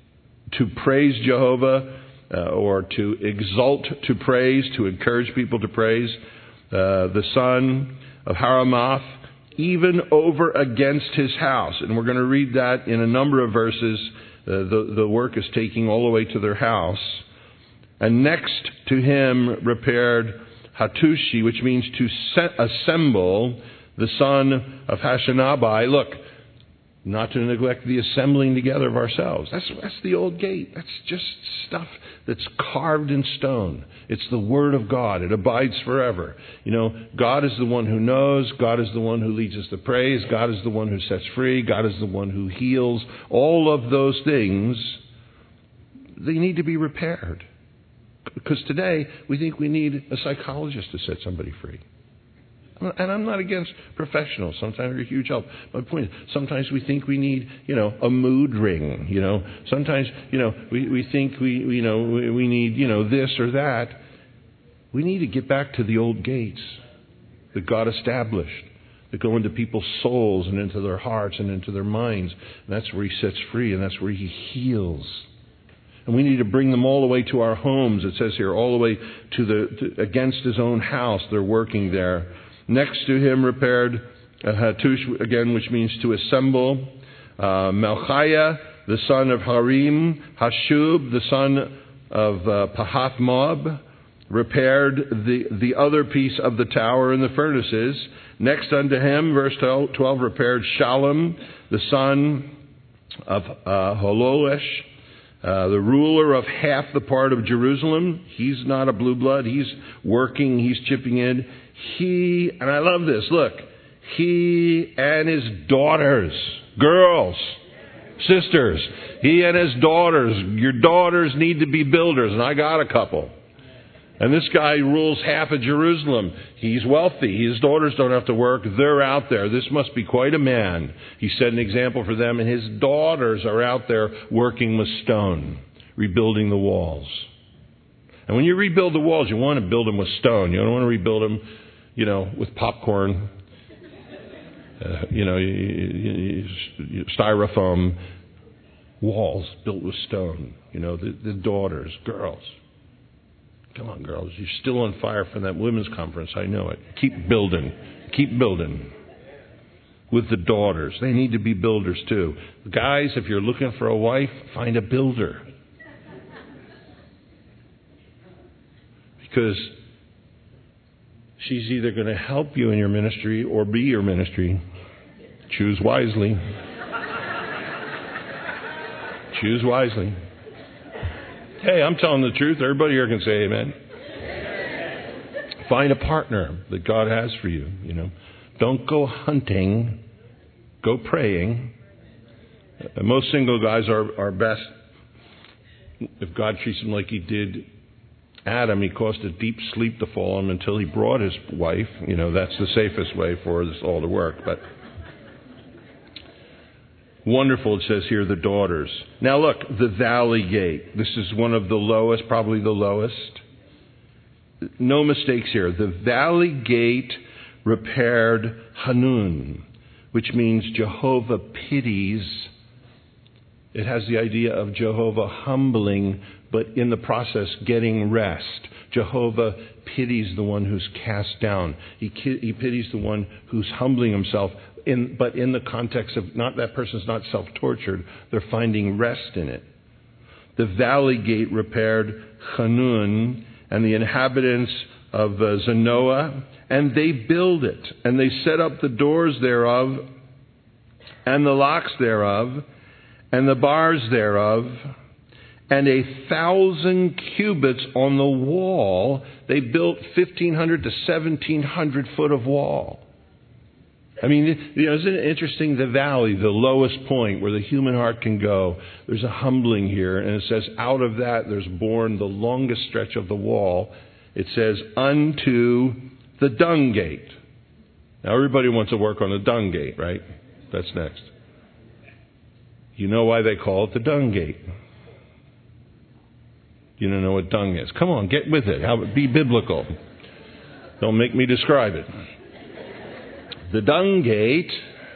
to praise Jehovah uh, or to exalt to praise, to encourage people to praise. Uh, the son of Haramath, even over against his house, and we're going to read that in a number of verses. Uh, the, the work is taking all the way to their house. And next to him repaired Hattushi, which means to set, assemble, the son of Hashenabai. Look, not to neglect the assembling together of ourselves. That's, that's the old gate. That's just stuff that's carved in stone. It's the Word of God. It abides forever. You know, God is the one who knows. God is the one who leads us to praise. God is the one who sets free. God is the one who heals. All of those things, they need to be repaired. Because today, we think we need a psychologist to set somebody free. And I'm not against professionals. Sometimes they're a huge help. My point is, sometimes we think we need, you know, a mood ring. You know, sometimes, you know, we, we think we, you know, we, we need, you know, this or that. We need to get back to the old gates that God established, that go into people's souls and into their hearts and into their minds. And that's where He sets free, and that's where He heals. And we need to bring them all the way to our homes. It says here, all the way to the to, against His own house. They're working there. Next to him repaired uh, Hattush, again, which means to assemble. Uh, Melchiah, the son of Harim. Hashub, the son of uh, Pahath Moab, repaired the, the other piece of the tower and the furnaces. Next unto him, verse twelve, repaired Shallum, the son of uh, Hololesh. Uh, the ruler of half the part of Jerusalem, he's not a blue blood. He's working, he's chipping in. He, and I love this, look, he and his daughters, girls, sisters, he and his daughters, your daughters need to be builders, and I got a couple. And this guy rules half of Jerusalem. He's wealthy. His daughters don't have to work. They're out there. This must be quite a man. He set an example for them, and his daughters are out there working with stone, rebuilding the walls. And when you rebuild the walls, you want to build them with stone. You don't want to rebuild them, you know, with popcorn, uh, you know, you, you, you, styrofoam walls built with stone. You know, the, the daughters, girls. Come on, girls. You're still on fire for that women's conference. I know it. Keep building. Keep building. With the daughters. They need to be builders too. Guys, if you're looking for a wife, find a builder. Because she's either going to help you in your ministry or be your ministry. Choose wisely. Choose wisely. Hey, I'm telling the truth. Everybody here can say amen. Find a partner that God has for you. You know, don't go hunting. Go praying. Uh, most single guys are, are best if God treats them like He did Adam. He caused a deep sleep to fall on him until He brought his wife. You know, that's the safest way for this all to work. But wonderful, it says here, the daughters. Now look, the valley gate. This is one of the lowest, probably the lowest. No mistakes here. The valley gate repaired Hanun, which means Jehovah pities. It has the idea of Jehovah humbling, but in the process getting rest. Jehovah pities the one who's cast down. He, he pities the one who's humbling himself. In, but in the context of not that person's not self-tortured, they're finding rest in it. The valley gate repaired Hanun and the inhabitants of uh, Zanoah, and they build it, and they set up the doors thereof, and the locks thereof, and the bars thereof, and a thousand cubits on the wall. They built fifteen hundred to seventeen hundred foot of wall. I mean, you know, isn't it interesting? The valley, the lowest point where the human heart can go. There's a humbling here. And it says, out of that, there's born the longest stretch of the wall. It says, unto the dung gate. Now, everybody wants to work on the dung gate, right? That's next. You know why they call it the dung gate. You don't know what dung is. Come on, get with it. How, be biblical. Don't make me describe it. The dung gate,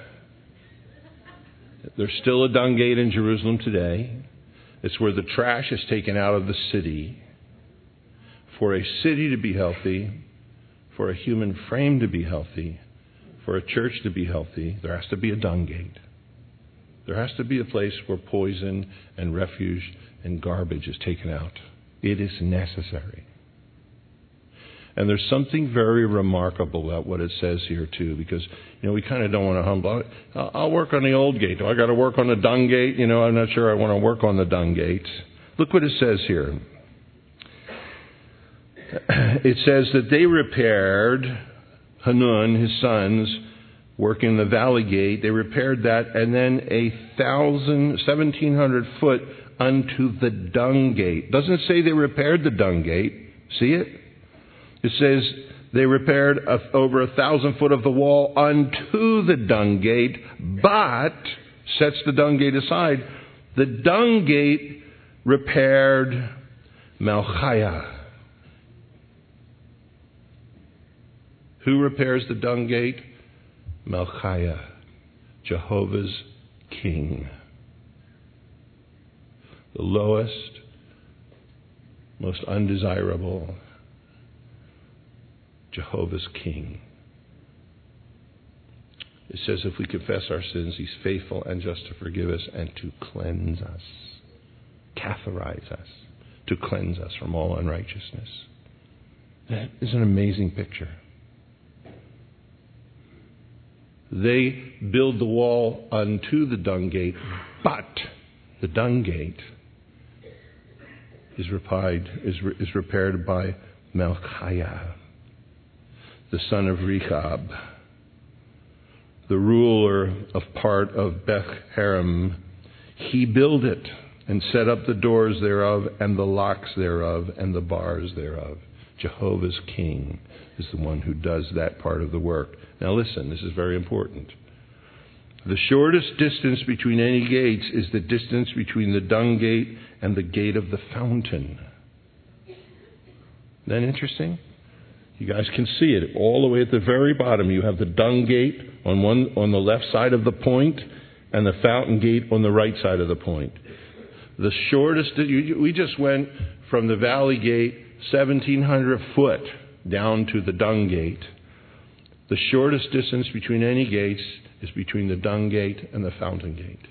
there's still a dung gate in Jerusalem today. It's where the trash is taken out of the city. For a city to be healthy, for a human frame to be healthy, for a church to be healthy, there has to be a dung gate. There has to be a place where poison and refuge and garbage is taken out. It is necessary. And there's something very remarkable about what it says here, too, because, you know, we kind of don't want to humble. I'll work on the old gate. Do I got to work on the dung gate? You know, I'm not sure I want to work on the dung gate. Look what it says here. It says that they repaired Hanun, his sons, working the valley gate. They repaired that, and then a thousand, seventeen hundred foot unto the dung gate. Doesn't it say they repaired the dung gate? See it? It says they repaired a, over a thousand foot of the wall unto the dung gate, but sets the dung gate aside. The dung gate repaired Malchiah. Who repairs the dung gate? Malchiah, Jehovah's king. The lowest, most undesirable, Jehovah's king. It says if we confess our sins, He's faithful and just to forgive us and to cleanse us, catharize us, to cleanse us from all unrighteousness. That is an amazing picture. They build the wall unto the dung gate, but the dung gate is repaired, is, is repaired by Melchiah, the son of Rechab, the ruler of part of Beth Haram. He built it and set up the doors thereof and the locks thereof and the bars thereof. Jehovah's king is the one who does that part of the work. Now listen, this is very important. The shortest distance between any gates is the distance between the dung gate and the gate of the fountain. Isn't that interesting? You guys can see it all the way at the very bottom. You have the dung gate on one on the left side of the point and the fountain gate on the right side of the point. The shortest, we just went from the valley gate seventeen hundred foot down to the dung gate. The shortest distance between any gates is between the dung gate and the fountain gate.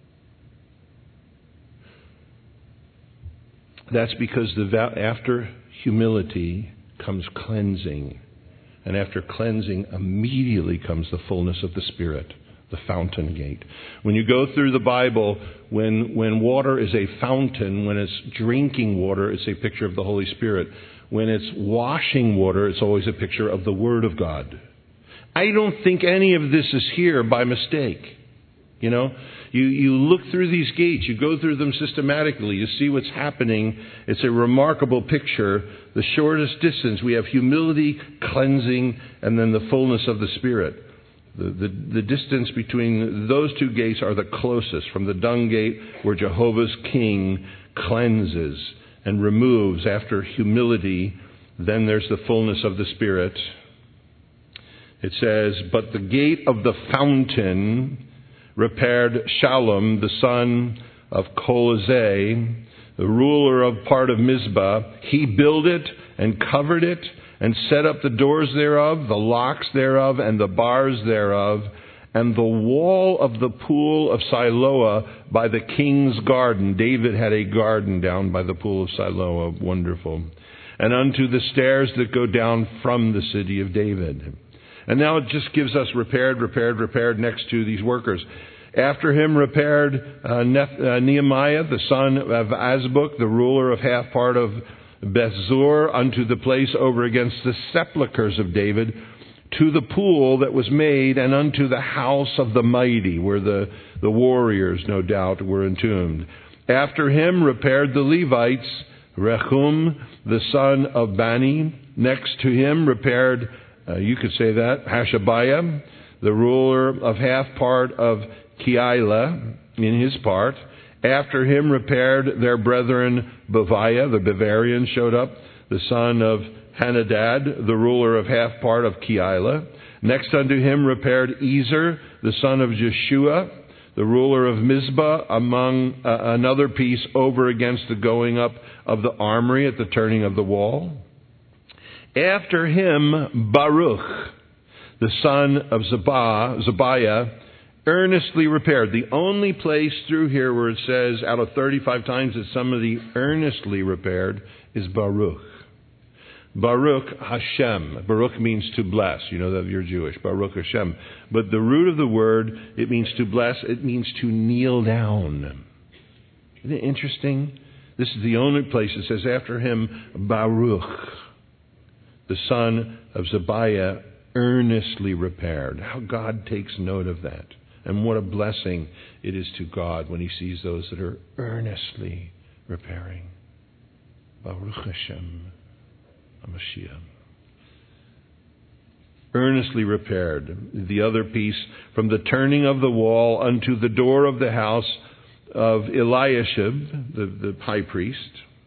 That's because the after humility comes cleansing. And after cleansing, immediately comes the fullness of the Spirit, the fountain gate. When you go through the Bible, when, when water is a fountain, when it's drinking water, it's a picture of the Holy Spirit. When it's washing water, it's always a picture of the Word of God. I don't think any of this is here by mistake. You know, you, you look through these gates, you go through them systematically, you see what's happening. It's a remarkable picture. The shortest distance, we have humility, cleansing, and then the fullness of the Spirit. The, the, the distance between those two gates are the closest, from the dung gate where Jehovah's king cleanses and removes after humility. Then there's the fullness of the Spirit. It says, but the gate of the fountain repaired Shallum, the son of Colazeh, the ruler of part of Mizpah. He built it and covered it and set up the doors thereof, the locks thereof, and the bars thereof, and the wall of the pool of Siloah by the king's garden. David had a garden down by the pool of Siloah. Wonderful. And unto the stairs that go down from the city of David. And now it just gives us repaired, repaired, repaired next to these workers. After him repaired uh, Nehemiah, the son of Azbuk, the ruler of half part of Bethzur, unto the place over against the sepulchres of David, to the pool that was made, and unto the house of the mighty, where the, the warriors, no doubt, were entombed. After him repaired the Levites, Rechum, the son of Bani. Next to him repaired, uh, you could say that, Hashabiah, the ruler of half part of Keilah, in his part. After him repaired their brethren Baviah, the Bavarian showed up, the son of Hanadad, the ruler of half part of Keilah. Next unto him repaired Ezer, the son of Jeshua, the ruler of Mizpah, among uh, another piece over against the going up of the armory at the turning of the wall. After him Baruch, the son of Zabah, Zabiah, earnestly repaired. The only place through here where it says out of thirty-five times that somebody earnestly repaired is Baruch. Baruch Hashem. Baruch means to bless. You know that you're Jewish. Baruch Hashem. But the root of the word, it means to bless. It means to kneel down. Isn't it interesting? This is the only place it says after him Baruch, the son of Zabiah, earnestly repaired. How God takes note of that. And what a blessing it is to God when he sees those that are earnestly repairing. Baruch Hashem HaMashiach. Earnestly repaired. The other piece, from the turning of the wall unto the door of the house of Eliashib, the, the high priest.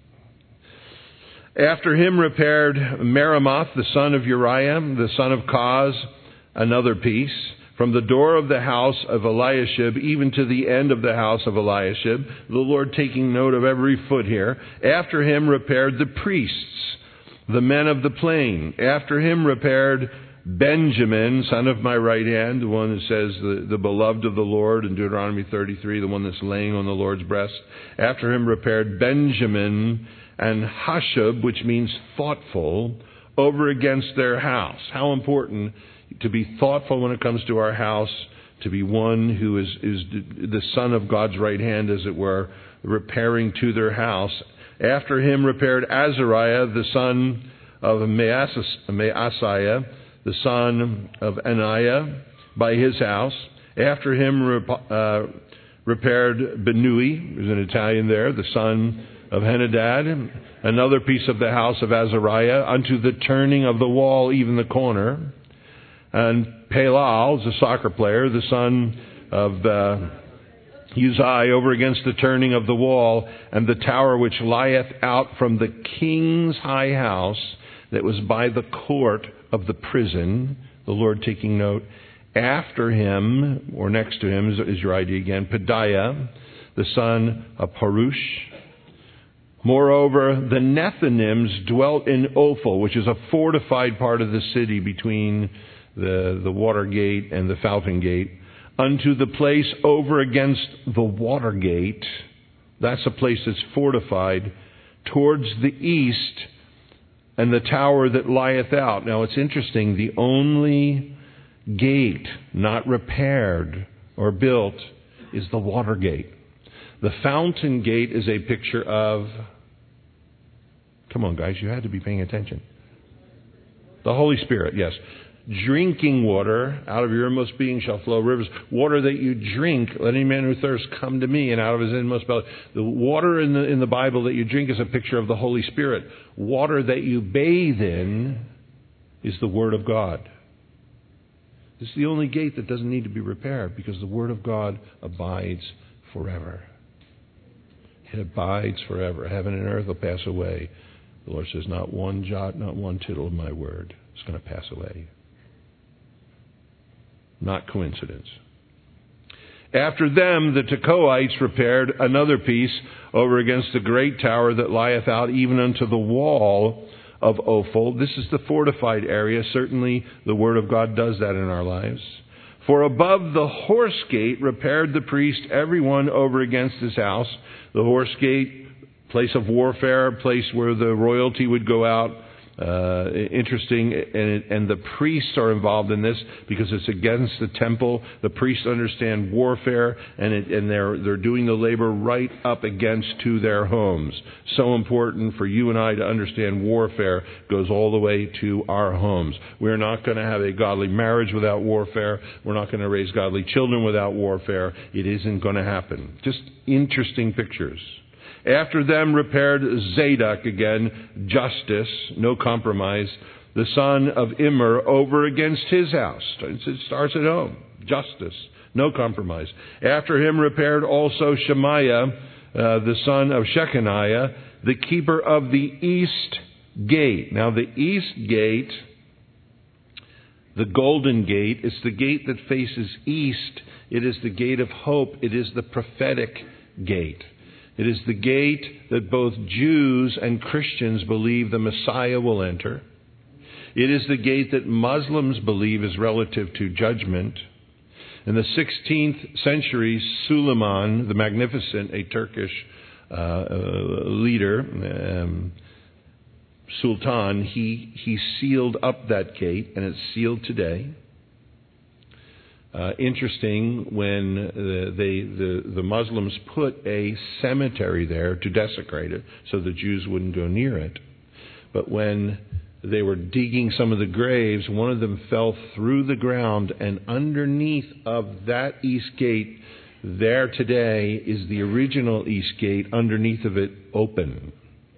After him repaired Meremoth, the son of Uriah, the son of Koz, another piece. From the door of the house of Eliashib, even to the end of the house of Eliashib, the Lord taking note of every foot here. After him repaired the priests, the men of the plain. After him repaired Benjamin, son of my right hand, the one that says the, the beloved of the Lord in Deuteronomy thirty-three, the one that's laying on the Lord's breast. After him repaired Benjamin and Hashub, which means thoughtful, over against their house. How important to be thoughtful when it comes to our house, to be one who is, is the son of God's right hand, as it were, repairing to their house. After him repaired Azariah, the son of Maasas- Maaseiah, the son of Anaiah, by his house. After him rep- uh, repaired Benui, there's an Italian there, the son of Henadad, another piece of the house of Azariah, unto the turning of the wall, even the corner. And Palal, the soccer player, the son of uh, Uzai, over against the turning of the wall, and the tower which lieth out from the king's high house that was by the court of the prison. The Lord taking note. After him, or next to him, is, is your idea again, Pedaiah, the son of Harush. Moreover, the Nethinims dwelt in Ophel, which is a fortified part of the city between the, the water gate and the fountain gate, unto the place over against the water gate. That's a place that's fortified, towards the east, and the tower that lieth out. Now it's interesting, the only gate not repaired or built is the water gate. The fountain gate is a picture of, come on guys, you had to be paying attention. The Holy Spirit, yes. Drinking water, out of your inmost being shall flow rivers. Water that you drink, let any man who thirsts come to me, and out of his inmost belly. The water in the, in the Bible that you drink is a picture of the Holy Spirit. Water that you bathe in is the Word of God. It's the only gate that doesn't need to be repaired, because the Word of God abides forever. It abides forever. Heaven and earth will pass away. The Lord says, not one jot, not one tittle of my word is going to pass away. Not coincidence. After them, the Tekoites repaired another piece over against the great tower that lieth out even unto the wall of Ophel. This is the fortified area. Certainly the Word of God does that in our lives. For above the horse gate repaired the priest every one over against his house. The horse gate, place of warfare, place where the royalty would go out. Uh, interesting, and, it, and the priests are involved in this because it's against the temple. The priests understand warfare, and, it, and they're they're doing the labor right up against to their homes. So important for you and I to understand warfare goes all the way to our homes. We're not going to have a godly marriage without warfare. We're not going to raise godly children without warfare. It isn't going to happen. Just interesting pictures. After them repaired Zadok again, justice, no compromise, the son of Immer, over against his house. It starts at home. Justice, no compromise. After him repaired also Shemaiah, uh, the son of Shechaniah, the keeper of the east gate. Now the east gate, the golden gate, is the gate that faces east. It is the gate of hope. It is the prophetic gate. It is the gate that both Jews and Christians believe the Messiah will enter. It is the gate that Muslims believe is relative to judgment. In the sixteenth century, Suleiman the Magnificent, a Turkish uh, uh, leader, um, Sultan, he, he sealed up that gate, and it's sealed today. Uh, interesting, when the, they, the, the Muslims put a cemetery there to desecrate it so the Jews wouldn't go near it. But when they were digging some of the graves, one of them fell through the ground, and underneath of that east gate, there today is the original east gate, underneath of it open.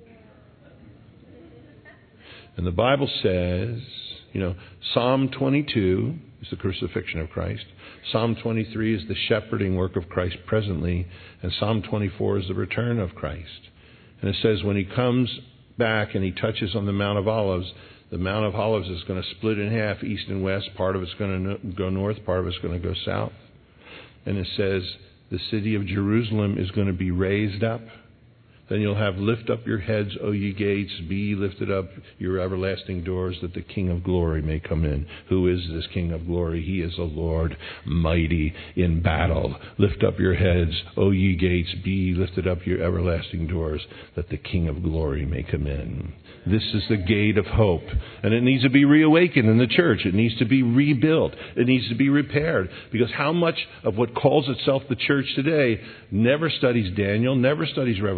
And the Bible says, you know, Psalm twenty-two is the crucifixion of Christ. Psalm twenty-three is the shepherding work of Christ presently. And Psalm twenty-four is the return of Christ. And it says when he comes back and he touches on the Mount of Olives, the Mount of Olives is going to split in half, east and west. Part of it's going to go north, part of it's going to go south. And it says the city of Jerusalem is going to be raised up. Then you'll have, lift up your heads, O ye gates, be ye lifted up your everlasting doors, that the King of glory may come in. Who is this King of glory? He is a Lord mighty in battle. Lift up your heads, O ye gates, be ye lifted up your everlasting doors, that the King of glory may come in. This is the gate of hope. And it needs to be reawakened in the church. It needs to be rebuilt. It needs to be repaired. Because how much of what calls itself the church today never studies Daniel, never studies Revelation,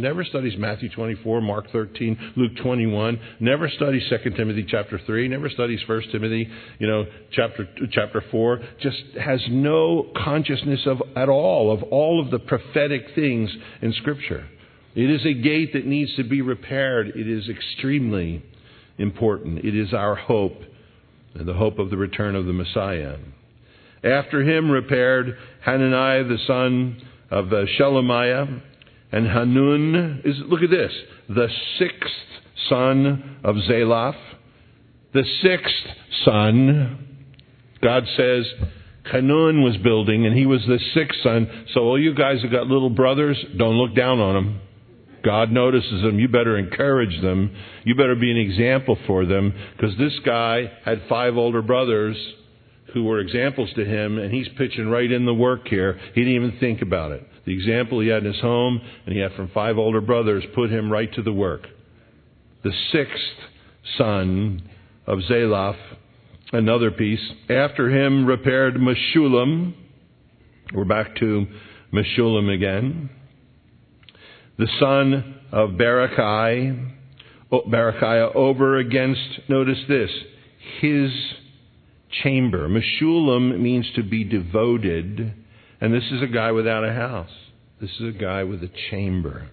never studies Matthew twenty-four, Mark thirteen, Luke twenty-one, never studies Second Timothy chapter three, never studies First Timothy, you know, chapter chapter four, just has no consciousness of at all of all of the prophetic things in Scripture. It is a gate that needs to be repaired. It is extremely important. It is our hope, and the hope of the return of the Messiah. After him repaired Hananiah the son of uh, Shelemiah, and Hanun is, look at this, the sixth son of Zalaph. The sixth son, God says, Hanun was building, and he was the sixth son. So all you guys who got little brothers, don't look down on them. God notices them. You better encourage them. You better be an example for them, because this guy had five older brothers who were examples to him, and he's pitching right in the work here. He didn't even think about it. The example he had in his home, and he had from five older brothers, put him right to the work. The sixth son of Zalaph, another piece. After him repaired Meshullam. We're back to Meshullam again. The son of Berechiah, Berechiah over against, notice this, his chamber. Meshullam means to be devoted. And this is a guy without a house. This is a guy with a chamber.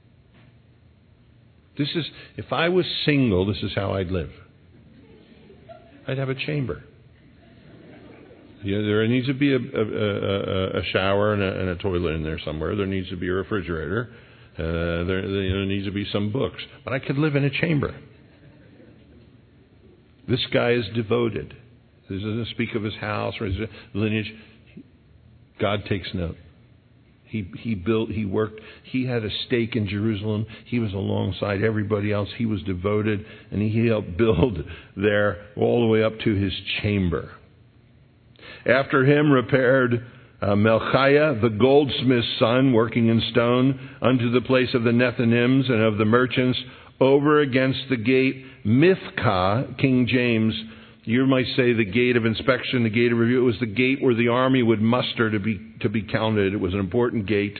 This is, if I was single, this is how I'd live. I'd have a chamber. Yeah, there needs to be a, a, a, a shower and a, and a toilet in there somewhere. There needs to be a refrigerator. Uh, there, there needs to be some books. But I could live in a chamber. This guy is devoted. This doesn't speak of his house or his lineage. God takes note. He he built, he worked, he had a stake in Jerusalem. He was alongside everybody else. He was devoted, and he helped build there all the way up to his chamber. After him repaired uh, Melchiah, the goldsmith's son, working in stone, unto the place of the Nethinims and of the merchants, over against the gate Mithkah, King James. You might say the gate of inspection, the gate of review. It was the gate where the army would muster to be to be counted. It was an important gate.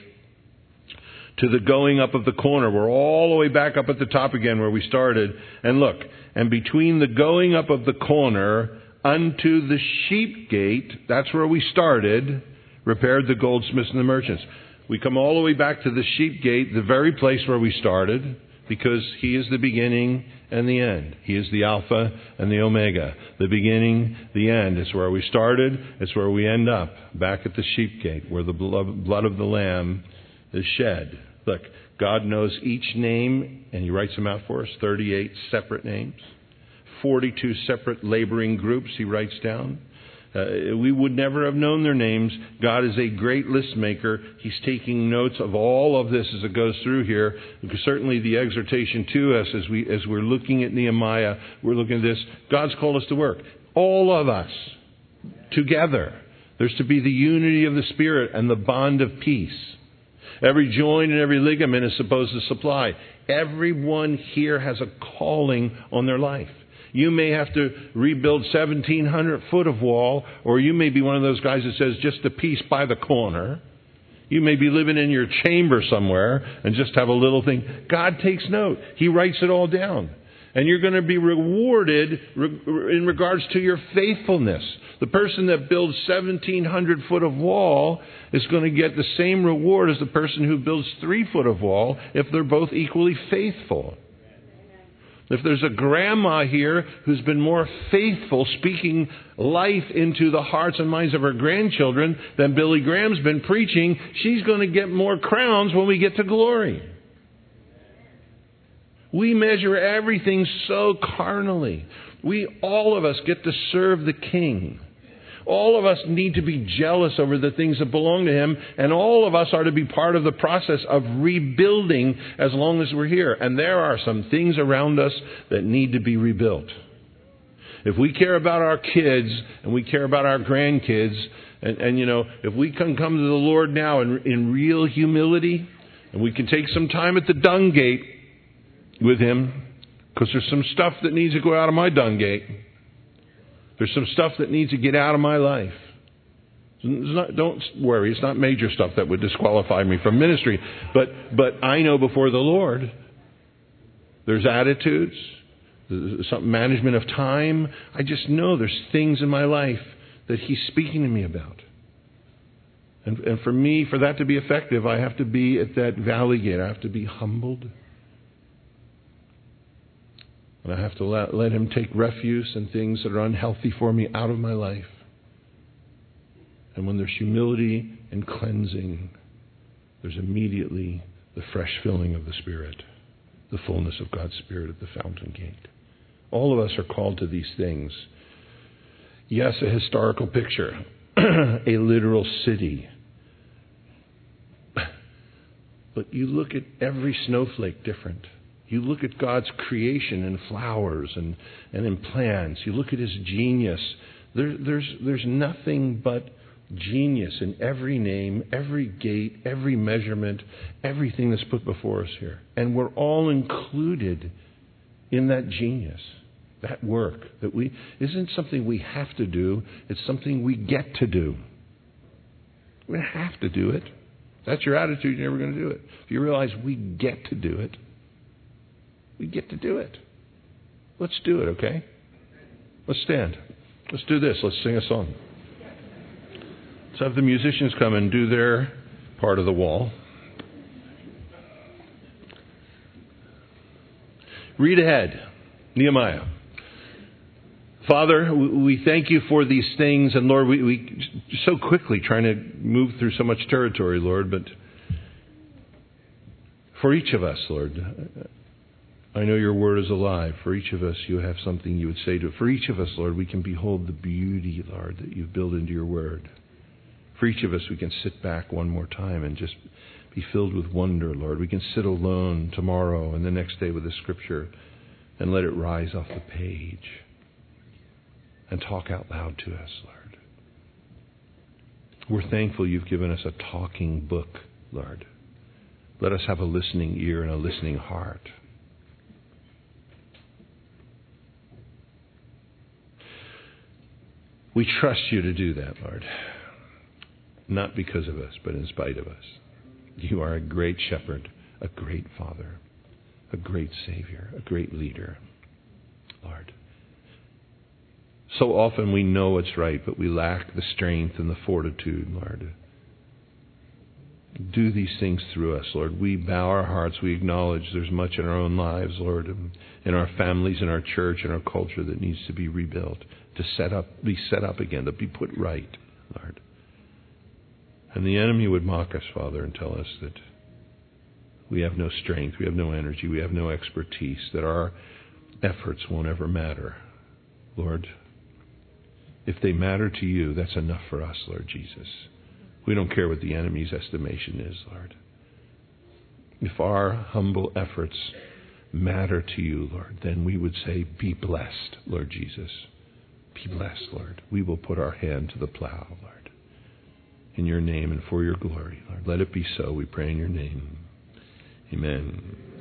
To the going up of the corner. We're all the way back up at the top again where we started. And look, and between the going up of the corner unto the sheep gate, that's where we started, repaired the goldsmiths and the merchants. We come all the way back to the sheep gate, the very place where we started, because he is the beginning and the end. He is the Alpha and the Omega. The beginning, the end. It's where we started. It's where we end up. Back at the sheep gate, where the blood of the Lamb is shed. Look, God knows each name, and he writes them out for us. thirty-eight separate names. forty-two separate laboring groups he writes down. Uh, we would never have known their names. God is a great list maker. He's taking notes of all of this as it goes through here. Because certainly the exhortation to us as we as we're looking at Nehemiah, we're looking at this. God's called us to work. All of us together. There's to be the unity of the Spirit and the bond of peace. Every joint and every ligament is supposed to supply. Everyone here has a calling on their life. You may have to rebuild seventeen hundred foot of wall, or you may be one of those guys that says just a piece by the corner. You may be living in your chamber somewhere and just have a little thing. God takes note. He writes it all down. And you're going to be rewarded in regards to your faithfulness. The person that builds seventeen hundred foot of wall is going to get the same reward as the person who builds three foot of wall if they're both equally faithful. If there's a grandma here who's been more faithful speaking life into the hearts and minds of her grandchildren than Billy Graham's been preaching, she's going to get more crowns when we get to glory. We measure everything so carnally. We, all of us, get to serve the King. All of us need to be jealous over the things that belong to Him, and all of us are to be part of the process of rebuilding as long as we're here. And there are some things around us that need to be rebuilt. If we care about our kids and we care about our grandkids, and, and you know, if we can come to the Lord now in, in real humility, and we can take some time at the dung gate with Him, because there's some stuff that needs to go out of my dung gate. There's some stuff that needs to get out of my life. It's not, don't worry, it's not major stuff that would disqualify me from ministry. But, but I know before the Lord, there's attitudes, there's some management of time. I just know there's things in my life that He's speaking to me about. And, and for me, for that to be effective, I have to be at that valley gate. I have to be humbled. And I have to let, let Him take refuse and things that are unhealthy for me out of my life. And when there's humility and cleansing, there's immediately the fresh filling of the Spirit, the fullness of God's Spirit at the fountain gate. All of us are called to these things. Yes, a historical picture, a literal city. But you look at every snowflake different. You look at God's creation in flowers and, and in plants. You look at His genius. There, there's, there's nothing but genius in every name, every gate, every measurement, everything that's put before us here. And we're all included in that genius, that work. That we isn't something we have to do, it's something we get to do. We have to do it. That's your attitude, you're never going to do it. If you realize we get to do it, we get to do it. Let's do it, okay? Let's stand. Let's do this. Let's sing a song. Let's have the musicians come and do their part of the wall. Read ahead. Nehemiah. Father, we thank You for these things. And Lord, we, we so quickly trying to move through so much territory, Lord. But for each of us, Lord, I know Your word is alive. For each of us, You have something You would say to it. For each of us, Lord, we can behold the beauty, Lord, that You've built into Your word. For each of us, we can sit back one more time and just be filled with wonder, Lord. We can sit alone tomorrow and the next day with the Scripture and let it rise off the page and talk out loud to us, Lord. We're thankful You've given us a talking book, Lord. Let us have a listening ear and a listening heart. We trust You to do that, Lord. Not because of us, but in spite of us. You are a great shepherd, a great Father, a great Savior, a great leader, Lord. So often we know what's right, but we lack the strength and the fortitude, Lord. Do these things through us, Lord. We bow our hearts. We acknowledge there's much in our own lives, Lord, in our families, in our church, in our culture that needs to be rebuilt, to set up, be set up again, to be put right, Lord. And the enemy would mock us, Father, and tell us that we have no strength, we have no energy, we have no expertise, that our efforts won't ever matter. Lord, if they matter to You, that's enough for us, Lord Jesus. We don't care what the enemy's estimation is, Lord. If our humble efforts matter to You, Lord, then we would say, be blessed, Lord Jesus. Be blessed, Lord. We will put our hand to the plow, Lord. In Your name and for Your glory, Lord. Let it be so, we pray in Your name. Amen.